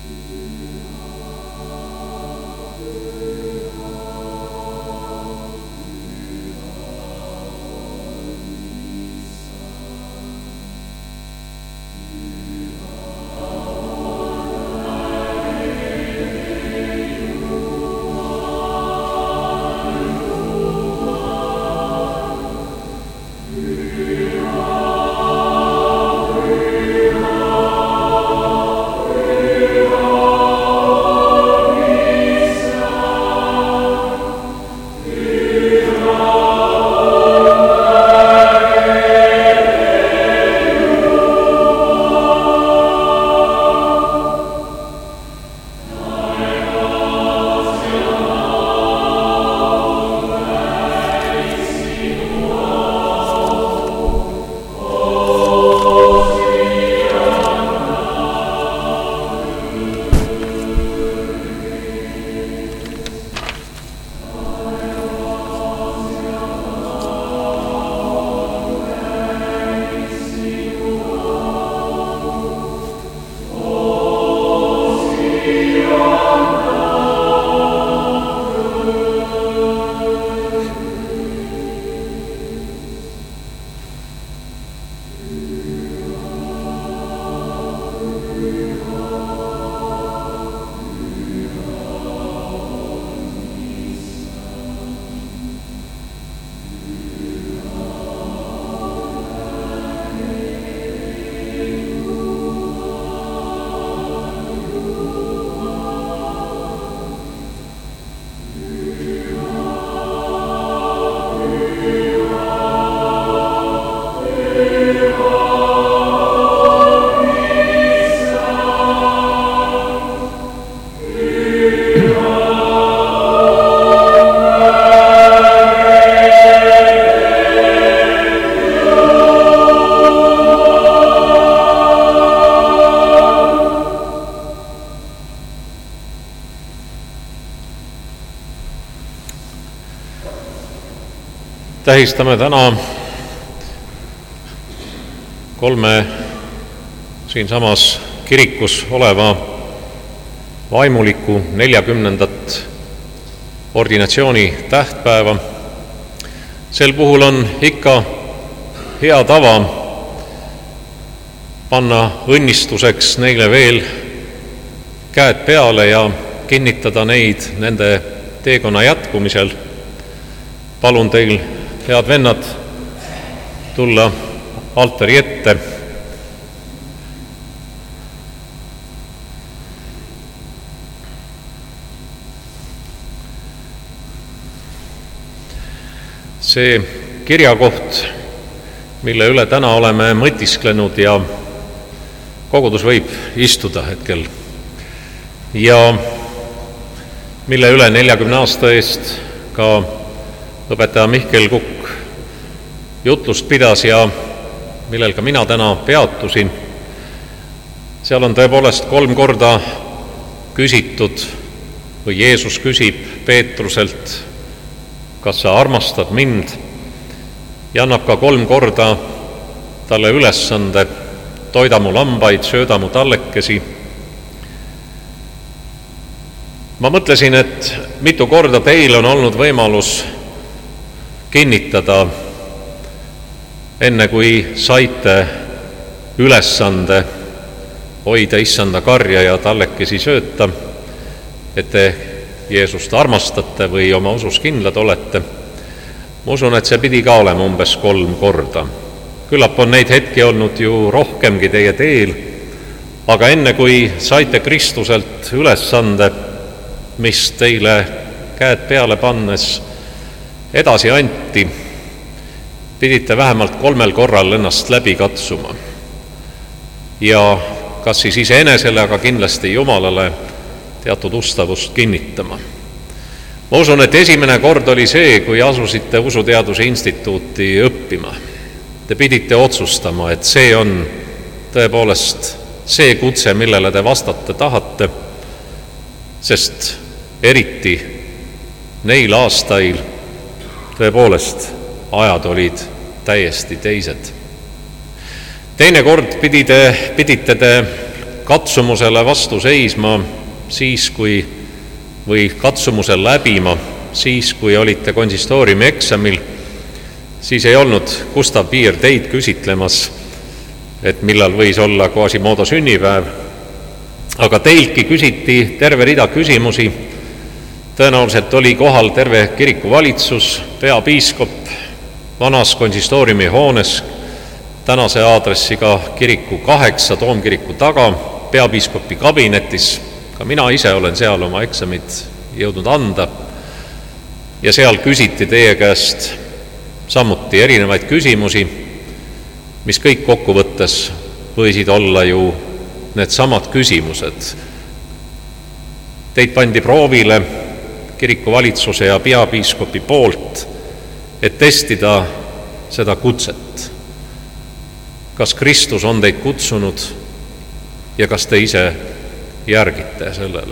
[SPEAKER 5] tähistame täna kolme siinsamas kirikus oleva vaimuliku neljakümnendat ordinatsiooni tähtpäeva. Sel puhul on ikka hea tava panna õnnistuseks neile veel käed peale ja kinnitada neid nende teekonna jätkumisel. Palun teil, head vennad, tulla altari ette. See kirjakoht, mille üle täna oleme mõtisklenud ja kogudus võib istuda hetkel ja mille üle neljakümne aasta eest ka õpetaja Mihkel Kukk jutlust pidas ja millel ka mina täna peatusin. Seal on tõepoolest kolm korda küsitud või Jeesus küsib Peetruselt, kas sa armastad mind, ja annab ka kolm korda talle ülesande: toida mu lambaid, sööda mu tallekesi. Ma mõtlesin, et mitu korda teil on olnud võimalus kinnitada, enne kui saite ülesande hoida issanda karja ja tallekesi sööta, et te Jeesust armastate või oma usus kindlad olete. Ma usun, et see pidi ka olema umbes kolm korda. Küllap on neid hetki olnud ju rohkemgi teie teel, aga enne kui saite Kristuselt ülesande, mis teile käed peale pannes edasi anti, pidite vähemalt kolmel korral ennast läbi katsuma. Ja kas siis iseenesele, aga kindlasti Jumalale teatud ustavust kinnitama. Ma usun, et esimene kord oli see, kui asusite Usuteaduse Instituuti õppima. Te pidite otsustama, et see on tõepoolest see kutse, millele te vastata tahate, sest eriti neil aastail tõepoolest ajad olid täiesti teised. Teine kord pidite, pidite te katsumusele vastu seisma siis, kui, või katsumusel läbima siis, kui olite konsistooriumi eksamil, siis ei olnud Gustav Piir teid küsitlemas, et millal võis olla Quasimodo sünnipäev, aga teiltki küsiti terve rida küsimusi. Tõenäoliselt oli kohal terve kirikuvalitsus, peapiiskop vanas konsistooriumi hoones, tänase aadressiga kiriku kaheksa toomkiriku taga, peapiiskopi kabinetis. Ka mina ise olen seal oma eksamid jõudnud anda ja seal küsiti teie käest samuti erinevaid küsimusi, mis kõik kokkuvõttes võisid olla ju need samad küsimused. Teid pandi proovile kirikuvalitsuse ja peapiiskopi poolt, et testida seda kutset. Kas Kristus on teid kutsunud ja kas te ise järgite sellele?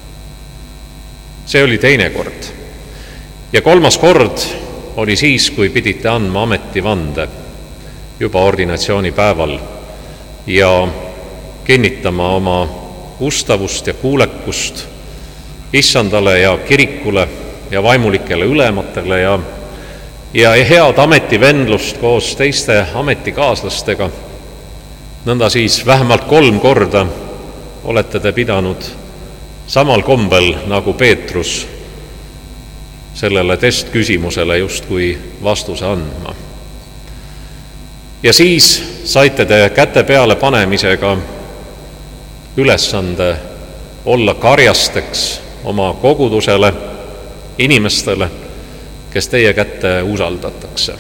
[SPEAKER 5] See oli teine kord. Ja kolmas kord oli siis, kui pidite andma ametivande juba ordinatsioonipäeval ja kinnitama oma ustavust ja kuulekust issandale ja kirikule ja vaimulikele ülematele ja, ja head ametivendlust koos teiste ametikaaslastega. Nõnda siis vähemalt kolm korda olete te pidanud samal kombel nagu Peetrus sellele testküsimusele justkui vastuse andma. Ja siis saite te käte peale panemisega ülesande olla karjasteks oma kogudusele, inimestele, kes teie kätte usaldatakse.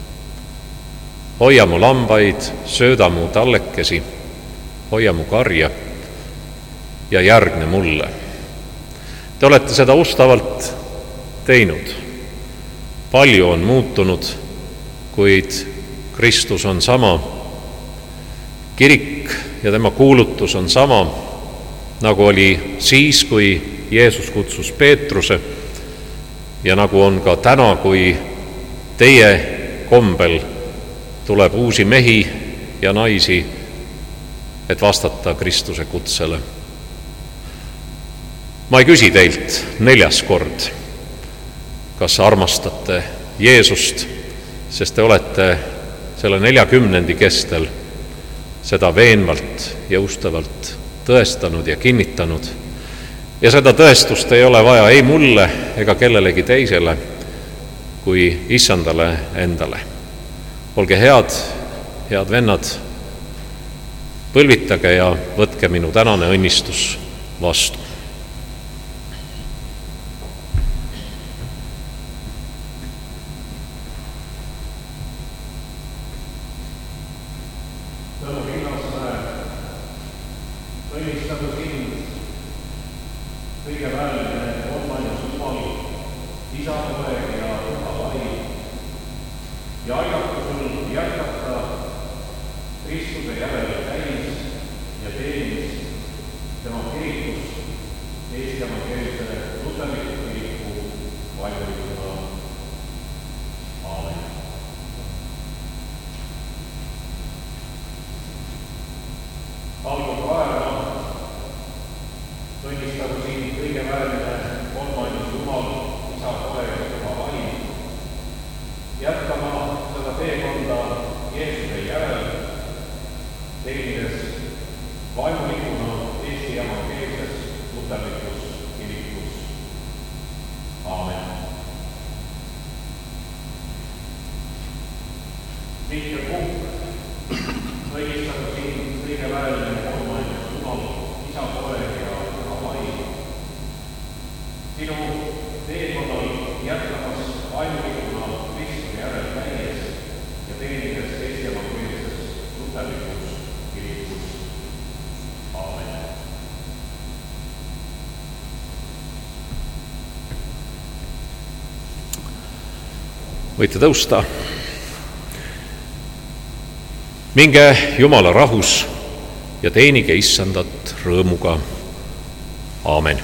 [SPEAKER 5] Hoia mu lambaid, sööda mu tallekesi, hoia mu karja ja järgne mulle. Te olete seda ustavalt teinud. Palju on muutunud, kuid Kristus on sama. Kirik ja tema kuulutus on sama, nagu oli siis, kui Jeesus kutsus Peetruse ja nagu on ka täna, kui teie kombel tuleb uusi mehi ja naisi, et vastata Kristuse kutsele. Ma ei küsi teilt neljas kord, kas armastate Jeesust, sest te olete selle neljakümnendi kestel seda veenvalt ja ustavalt tõestanud ja kinnitanud. Ja seda tõestust ei ole vaja ei mulle ega kellelegi teisele kui issandale endale. Olge head, head vennad, põlvitage ja võtke minu tänane õnnistus vastu. Võite tõusta. Minge Jumala rahus ja teenige issandat rõõmuga. Aamen.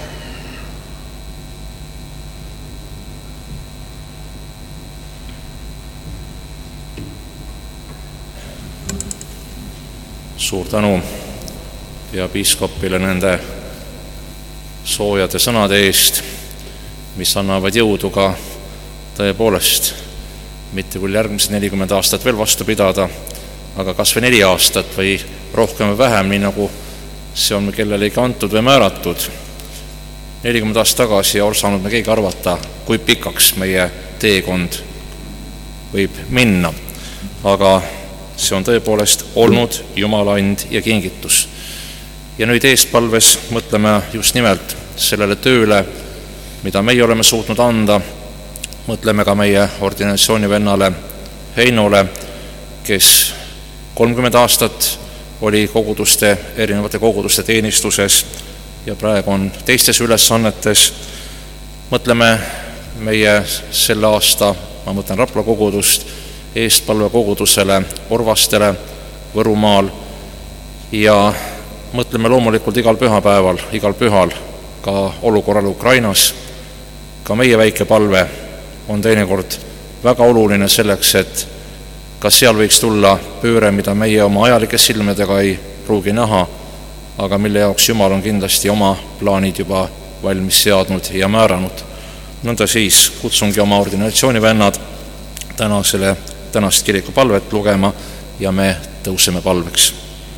[SPEAKER 1] Suur tänu ja piiskopile nende soojade sõnade eest, mis annavad jõudu ka tõepoolest mitte küll järgmised nelikümmend aastat veel vastu pidada, aga kas või neli aastat või rohkem või vähem, nii nagu see on kellelegi antud või määratud. nelikümmend aastat tagasi ei osanud me keegi arvata, kui pikaks meie teekond võib minna, aga see on tõepoolest olnud Jumala and ja kingitus. Ja nüüd eestpalves mõtleme just nimelt sellele tööle, mida meie oleme suutnud anda. Mõtleme ka meie ordinatsioonivennale Heinole, kes kolmkümmend aastat oli koguduste, erinevate koguduste teenistuses ja praegu on teistes ülesannetes. Mõtleme meie selle aasta, ma mõtlen Rapla kogudust, eestpalve kogudusele, Orvastele Võrumaal ja mõtleme loomulikult igal pühapäeval, igal pühal ka olukorral Ukrainas. Ka meie väike palve on teinekord väga oluline selleks, et kas seal võiks tulla pööre, mida meie oma ajalike silmadega ei pruugi näha, aga mille jaoks Jumal on kindlasti oma plaanid juba valmis seadnud ja määranud. Nõnda siis kutsungi oma ordinatsioonivennad tänasele, tänast kiriku palvet lugema ja me tõuseme palveks.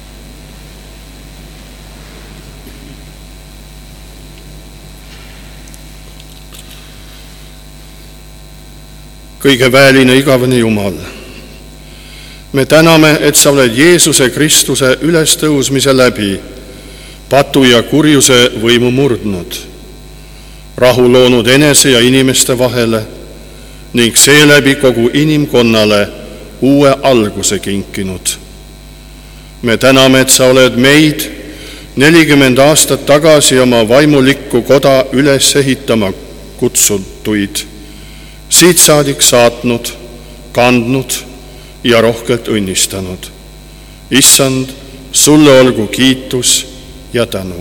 [SPEAKER 4] Kõige väeline igavene Jumal, me täname, et sa oled Jeesuse Kristuse ülestõusmise läbi patu ja kurjuse võimu murdnud, rahu loonud enese ja inimeste vahele ning seeläbi kogu inimkonnale uue alguse kinkinud. Me täname, et sa oled meid nelikümmend aastat tagasi oma vaimulikku koda üles ehitama kutsutuid siit saadik saatnud, kandnud ja rohkelt õnnistanud. Issand, sulle olgu kiitus ja tänu.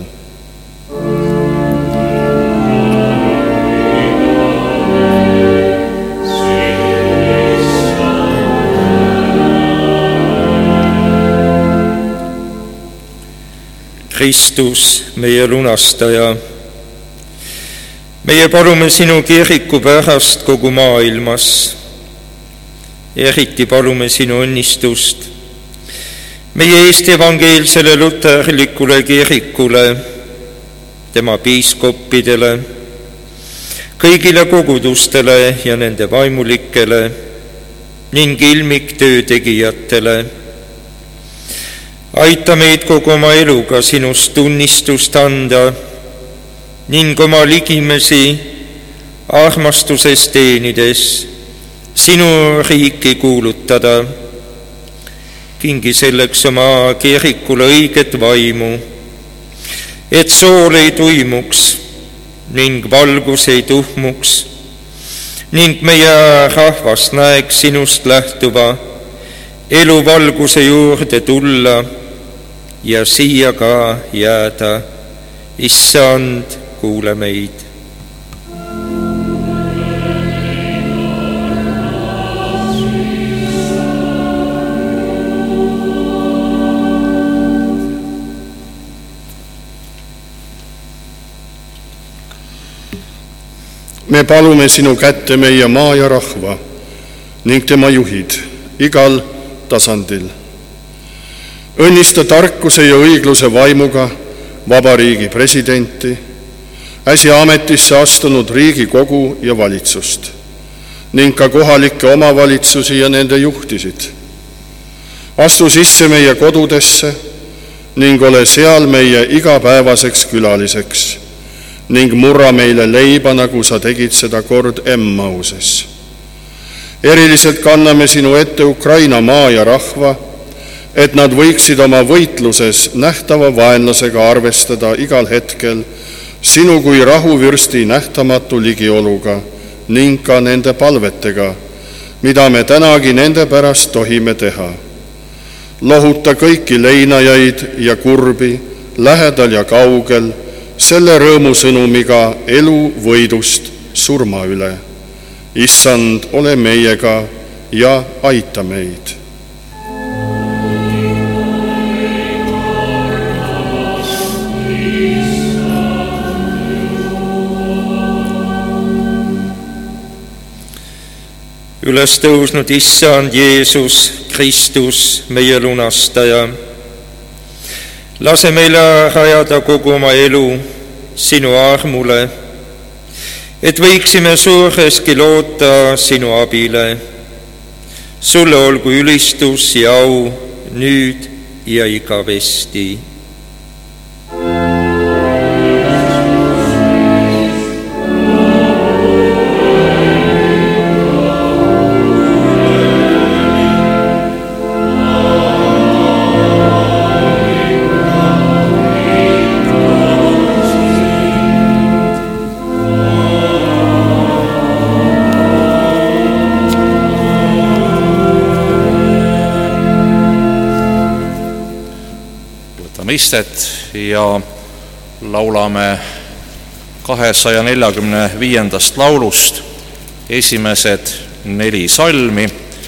[SPEAKER 3] Kristus, meie lunastaja, meie palume sinu kiriku pärast kogu maailmas. Eriti palume sinu õnnistust meie Eesti evangeelsele luterlikule kirikule, tema piiskoppidele, kõigile kogudustele ja nende vaimulikele ning ilmiktöö tegijatele. Aita meid kogu oma eluga sinust tunnistust anda ning oma ligimesi armastuses teenides sinu riiki kuulutada. Kingi selleks oma kirikule õiget vaimu, et sool ei tuimuks ning valgus ei tuhmuks ning meie rahvas näeks sinust lähtuva eluvalguse juurde tulla ja siia ka jääda. Issand, kuule meid.
[SPEAKER 4] Me palume sinu kätte meie maa ja rahva ning tema juhid igal tasandil. Õnnista tarkuse ja õigluse vaimuga vabariigi presidenti, äsja ametisse astunud Riigikogu ja valitsust ning ka kohalikke omavalitsusi ja nende juhtisid. Astu sisse meie kodudesse ning ole seal meie igapäevaseks külaliseks ning murra meile leiba, nagu sa tegid seda kord Emmauses. Eriliselt kanname sinu ette Ukraina maa ja rahva, et nad võiksid oma võitluses nähtava vaenlasega arvestada igal hetkel sinu kui rahuvürsti nähtamatu ligioluga ning ka nende palvetega, mida me tänagi nende pärast tohime teha. Lohuta kõiki leinajaid ja kurbi, lähedal ja kaugel, selle rõõmusõnumiga elu võidust surma üle. Issand, ole meiega ja aita meid.
[SPEAKER 3] üles tõusnud Issand Jeesus Kristus, meie lunastaja. Lase meile rajada kogu oma elu sinu armule, et võiksime suureski loota sinu abile. Sulle olgu ülistus ja au nüüd ja igavesti.
[SPEAKER 2] Istet ja laulame kahesaja neljakümne viiendast laulust esimesed neli salmi.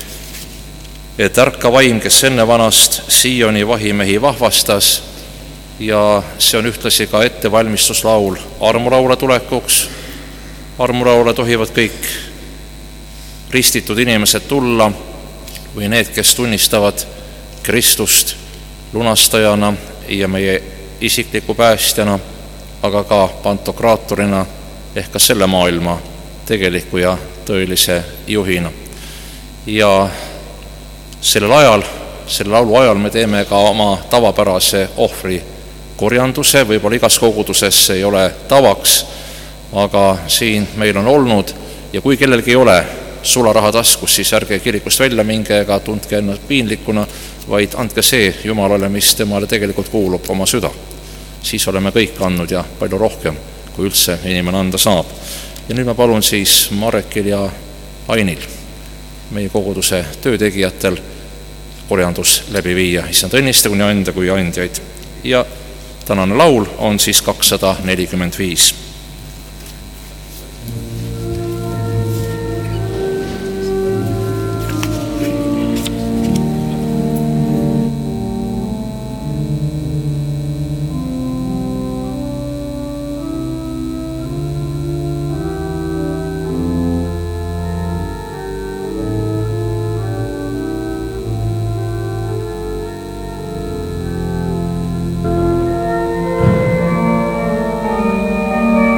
[SPEAKER 2] Et ärka vaim, kes enne vanast Sioni vahimehi vahvastas, ja see on ühtlasi ka ettevalmistuslaul armulaule tulekuks. Armulaule tohivad kõik ristitud inimesed tulla või need, kes tunnistavad Kristust lunastajana ja meie isikliku päästjana, aga ka pantokraatorina ehk ka selle maailma tegeliku ja tõelise juhina. Ja sellel ajal, selle laulu ajal me teeme ka oma tavapärase ohvri korjanduse, võib-olla igas koguduses ei ole tavaks, aga siin meil on olnud ja kui kellelgi ei ole sularaha taskus, siis ärge kirikust välja minge ega tundke ennast piinlikuna, vaid andke see Jumalale, mis temale tegelikult kuulub, oma süda. Siis oleme kõik andnud ja palju rohkem, kui üldse inimene anda saab. Ja nüüd ma palun siis Marekil ja Ainil, meie koguduse töötegijatel, korjandus läbi viia. Issand õnnistagu nii anda kui andjaid. Ja tänane laul on siis kakssada nelikümmend viis.
[SPEAKER 6] Thank you.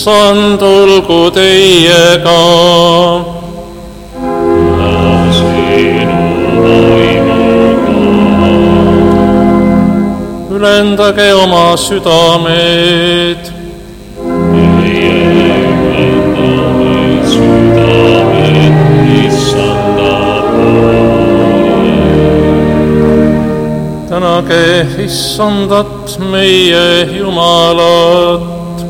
[SPEAKER 2] issand olgu teiega. Ülendage oma südamed.
[SPEAKER 5] Meie ülendame südamed issanda poole.
[SPEAKER 2] Tänage issandat meie Jumalat.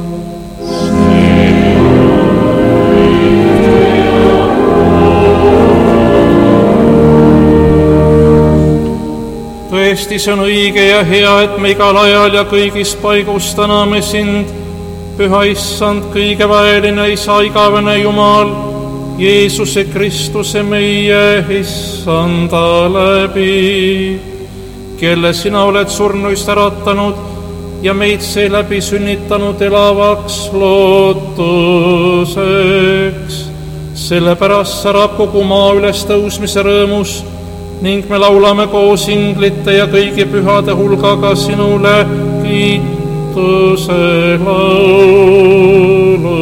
[SPEAKER 2] Tõesti, see on õige ja hea, et me igal ajal ja kõigis paigus täname sind, püha issand, kõige väeline isa, igavene Jumal, Jeesuse Kristuse meie issanda läbi, kelle sina oled surnuist äratanud ja meid seeläbi sünnitanud elavaks lootuseks. Sellepärast särab kogu maa üles tõusmise rõõmus ning me laulame koos inglite ja kõigi pühade hulgaga sinule kiituse laulu.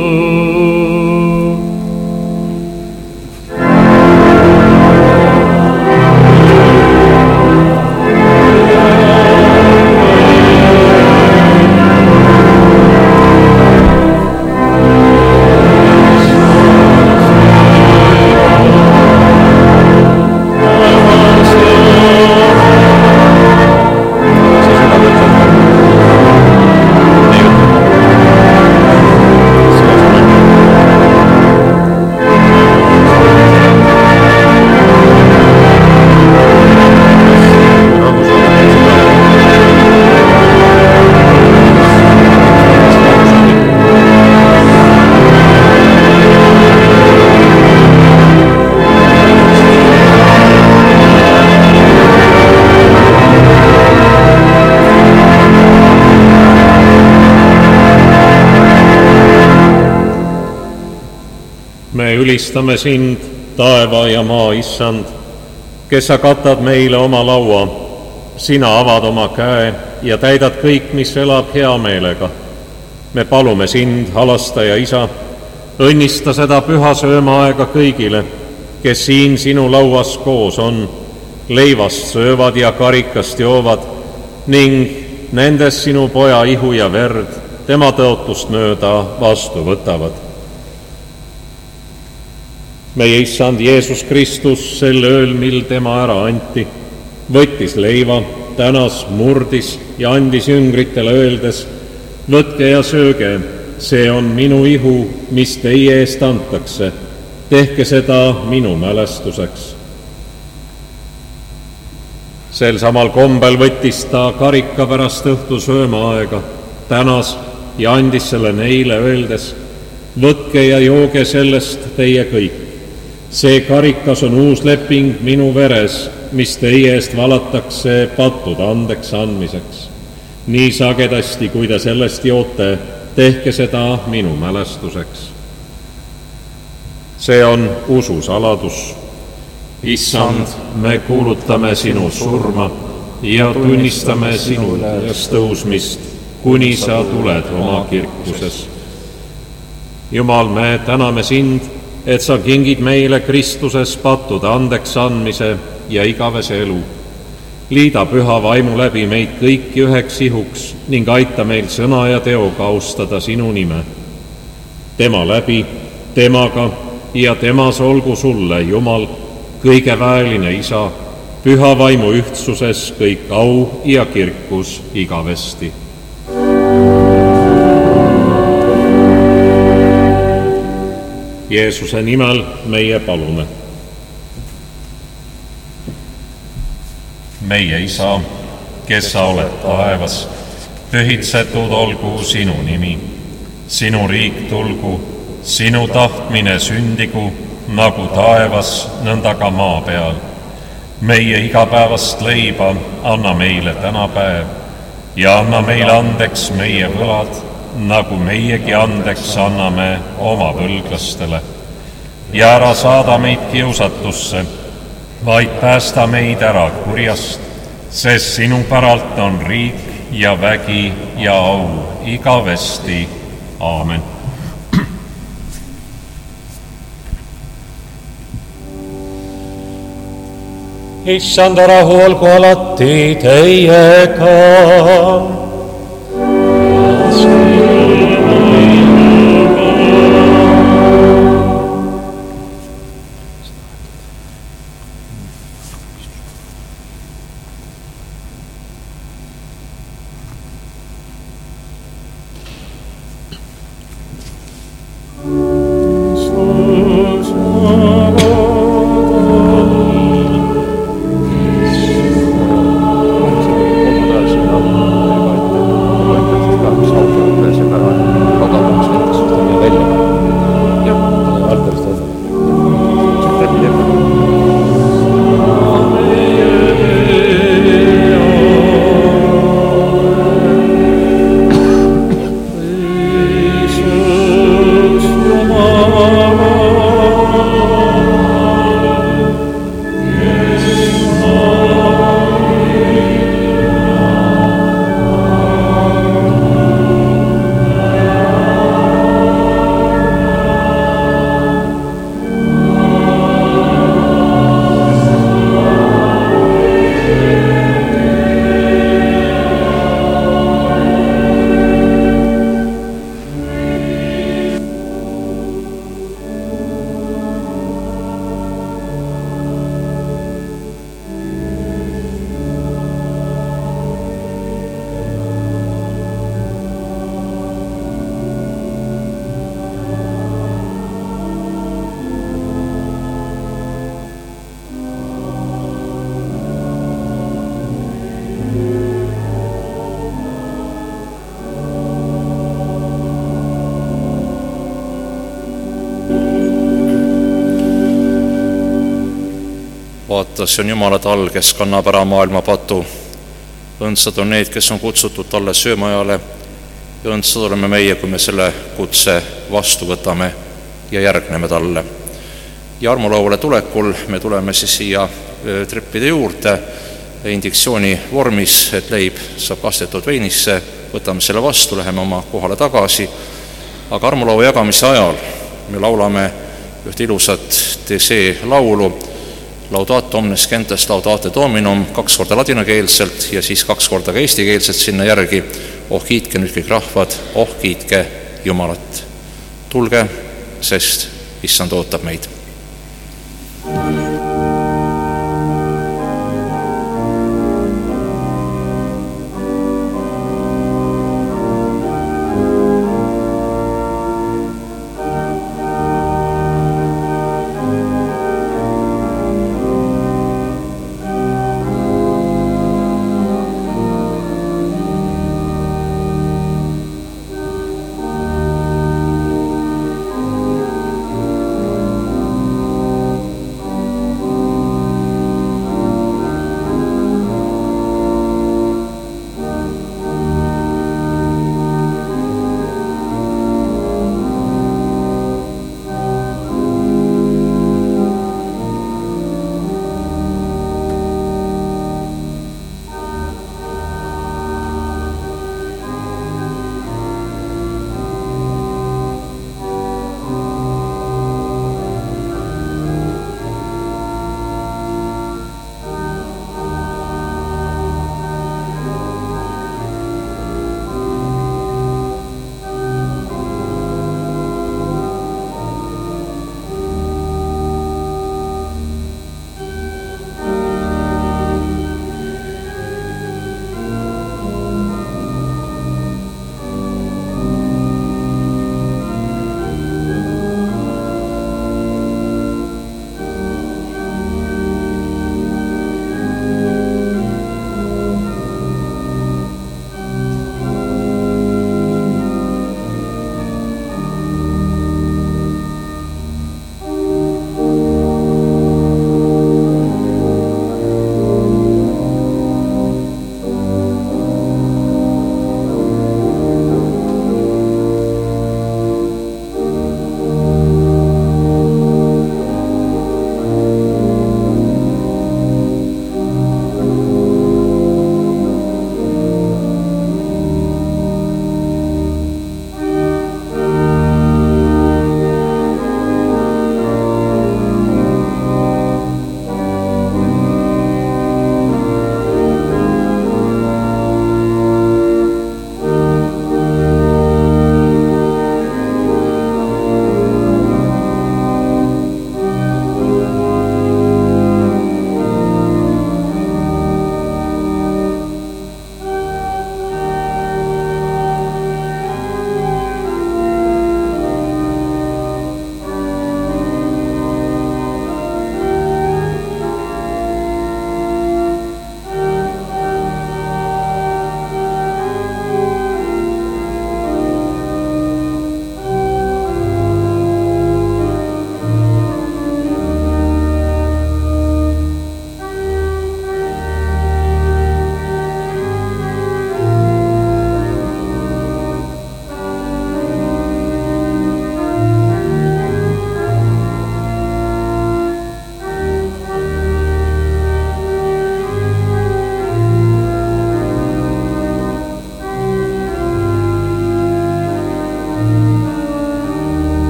[SPEAKER 5] Me ülistame sind, taeva ja maa issand, kes sa katad meile oma laua. Sina avad oma käe ja täidad kõik, mis elab hea meelega. Me palume sind, halastaja isa, õnnista seda püha söömaaega kõigile, kes siin sinu lauas koos on, leivast söövad ja karikast joovad ning nendes sinu poja ihu ja verd tema tõotust mööda vastu võtavad. Meie issand Jeesus Kristus sel ööl, mil tema ära anti, võttis leiva, tänas, murdis ja andis jüngritele öeldes: võtke ja sööge, see on minu ihu, mis teie eest antakse. Tehke seda minu mälestuseks. Sel samal kombel võttis ta karika pärast õhtu söömaaega, tänas ja andis selle neile öeldes: võtke ja jooge sellest teie kõik. See karikas on uus leping minu veres, mis teie eest valatakse pattude andeks andmiseks. Nii sagedasti, kui te sellest joote, tehke seda minu mälestuseks. See on usu saladus. Issand, me kuulutame sinu surma ja tunnistame sinu ülestõusmist, kuni sa tuled oma kirkuses. Jumal, me täname sind, et sa kingid meile Kristuses pattude andeks andmise ja igavese elu. Liida püha vaimu läbi meid kõiki üheks ihuks ning aita meil sõna ja teoga austada sinu nime. Tema läbi, temaga ja temas olgu sulle, Jumal, kõige väeline isa, püha vaimu ühtsuses kõik au ja kirkus igavesti. Jeesuse nimel meie palume. Meie isa, kes sa oled taevas, pühitsetud olgu sinu nimi. Sinu riik tulgu, sinu tahtmine sündigu, nagu taevas, nõnda ka maa peal. Meie igapäevast leiba anna meile täna päev ja anna meile andeks meie võlad, nagu meiegi andeks anname oma võlglastele. Ja ära saada meid kiusatusse, vaid päästa meid ära kurjast, sest sinu päralt on riik ja vägi ja au igavesti. Aamen.
[SPEAKER 6] issanda rahu olgu alati teiega.
[SPEAKER 1] vaata, see on Jumala tall, kes kannab ära maailma patu. Õndsad on need, kes on kutsutud talle söömajale ja õndsad oleme meie, kui me selle kutse vastu võtame ja järgneme talle. Ja armulauale tulekul me tuleme siis siia trippide juurde indiktsiooni vormis, et leib saab kastetud veinisse, võtame selle vastu, läheme oma kohale tagasi. Aga armulaua jagamise ajal me laulame üht ilusat Tese laulu, Laudato omnes gentes laudate dominum, kaks korda ladinakeelselt ja siis kaks korda ka eestikeelselt sinna järgi. Oh kiitke nüüd kõik rahvad, oh kiitke Jumalat. Tulge, sest issand ootab meid.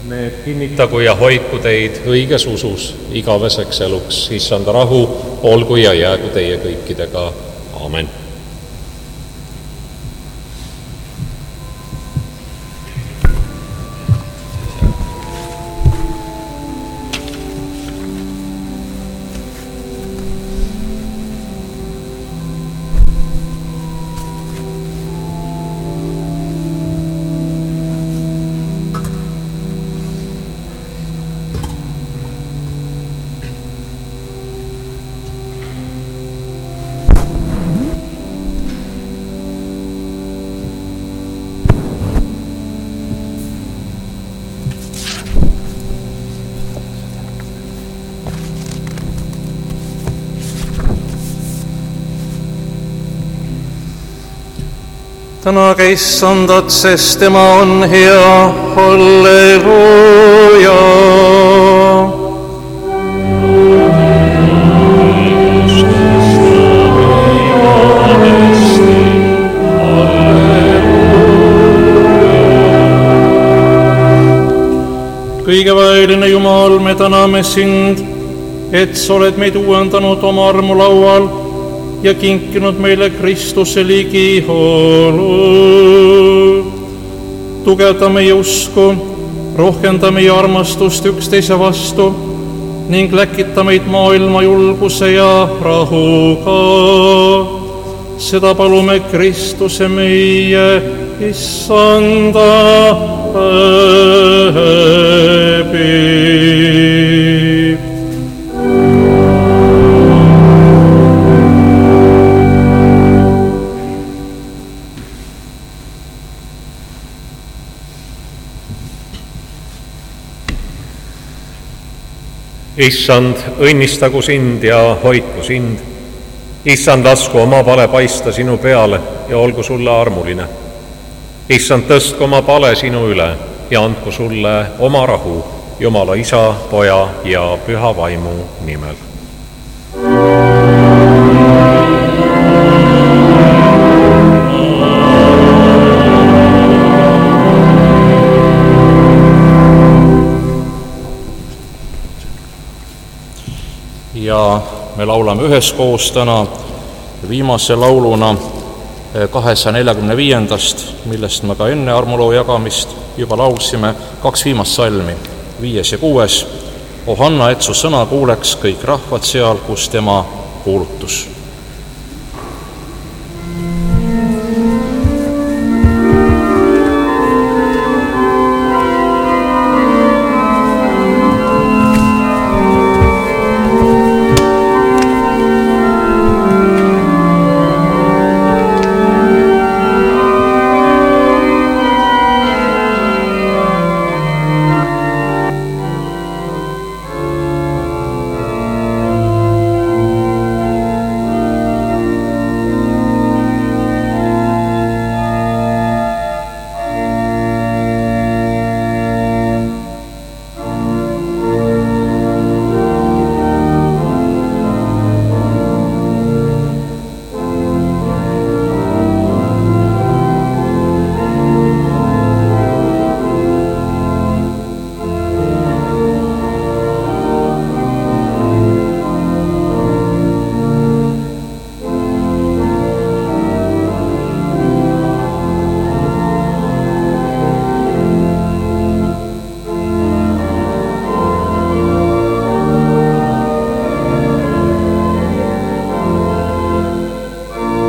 [SPEAKER 5] Need kinnitagu ja hoidku teid õiges usus igaveseks eluks. Issanda rahu olgu ja jäägu teie kõikidega. Aamen.
[SPEAKER 2] tänage Issandat, sest tema on hea, halleluuja. kõigeväeline Jumal, me täname sind, et sa oled meid uuendanud oma armulaual ja kinkinud meile Kristuse ligiolu. Tugevda meie usku, rohkenda meie armastust üksteise vastu ning läkita meid maailma julguse ja rahuga. Seda palume Kristuse meie Issanda läbi.
[SPEAKER 5] Issand, õnnistagu sind ja hoidku sind. Issand, lasku oma pale paista sinu peale ja olgu sulle armuline. Issand, tõstku oma pale sinu üle ja andku sulle oma rahu Jumala Isa, Poja ja Püha Vaimu nimel.
[SPEAKER 2] Ja me laulame üheskoos täna viimase lauluna kahesaja neljakümne viiendast, millest me ka enne armuloo jagamist juba laulsime, kaks viimast salmi, viies ja kuues. O Hanna, et su sõna kuuleks kõik rahvad seal, kus tema kuulutus.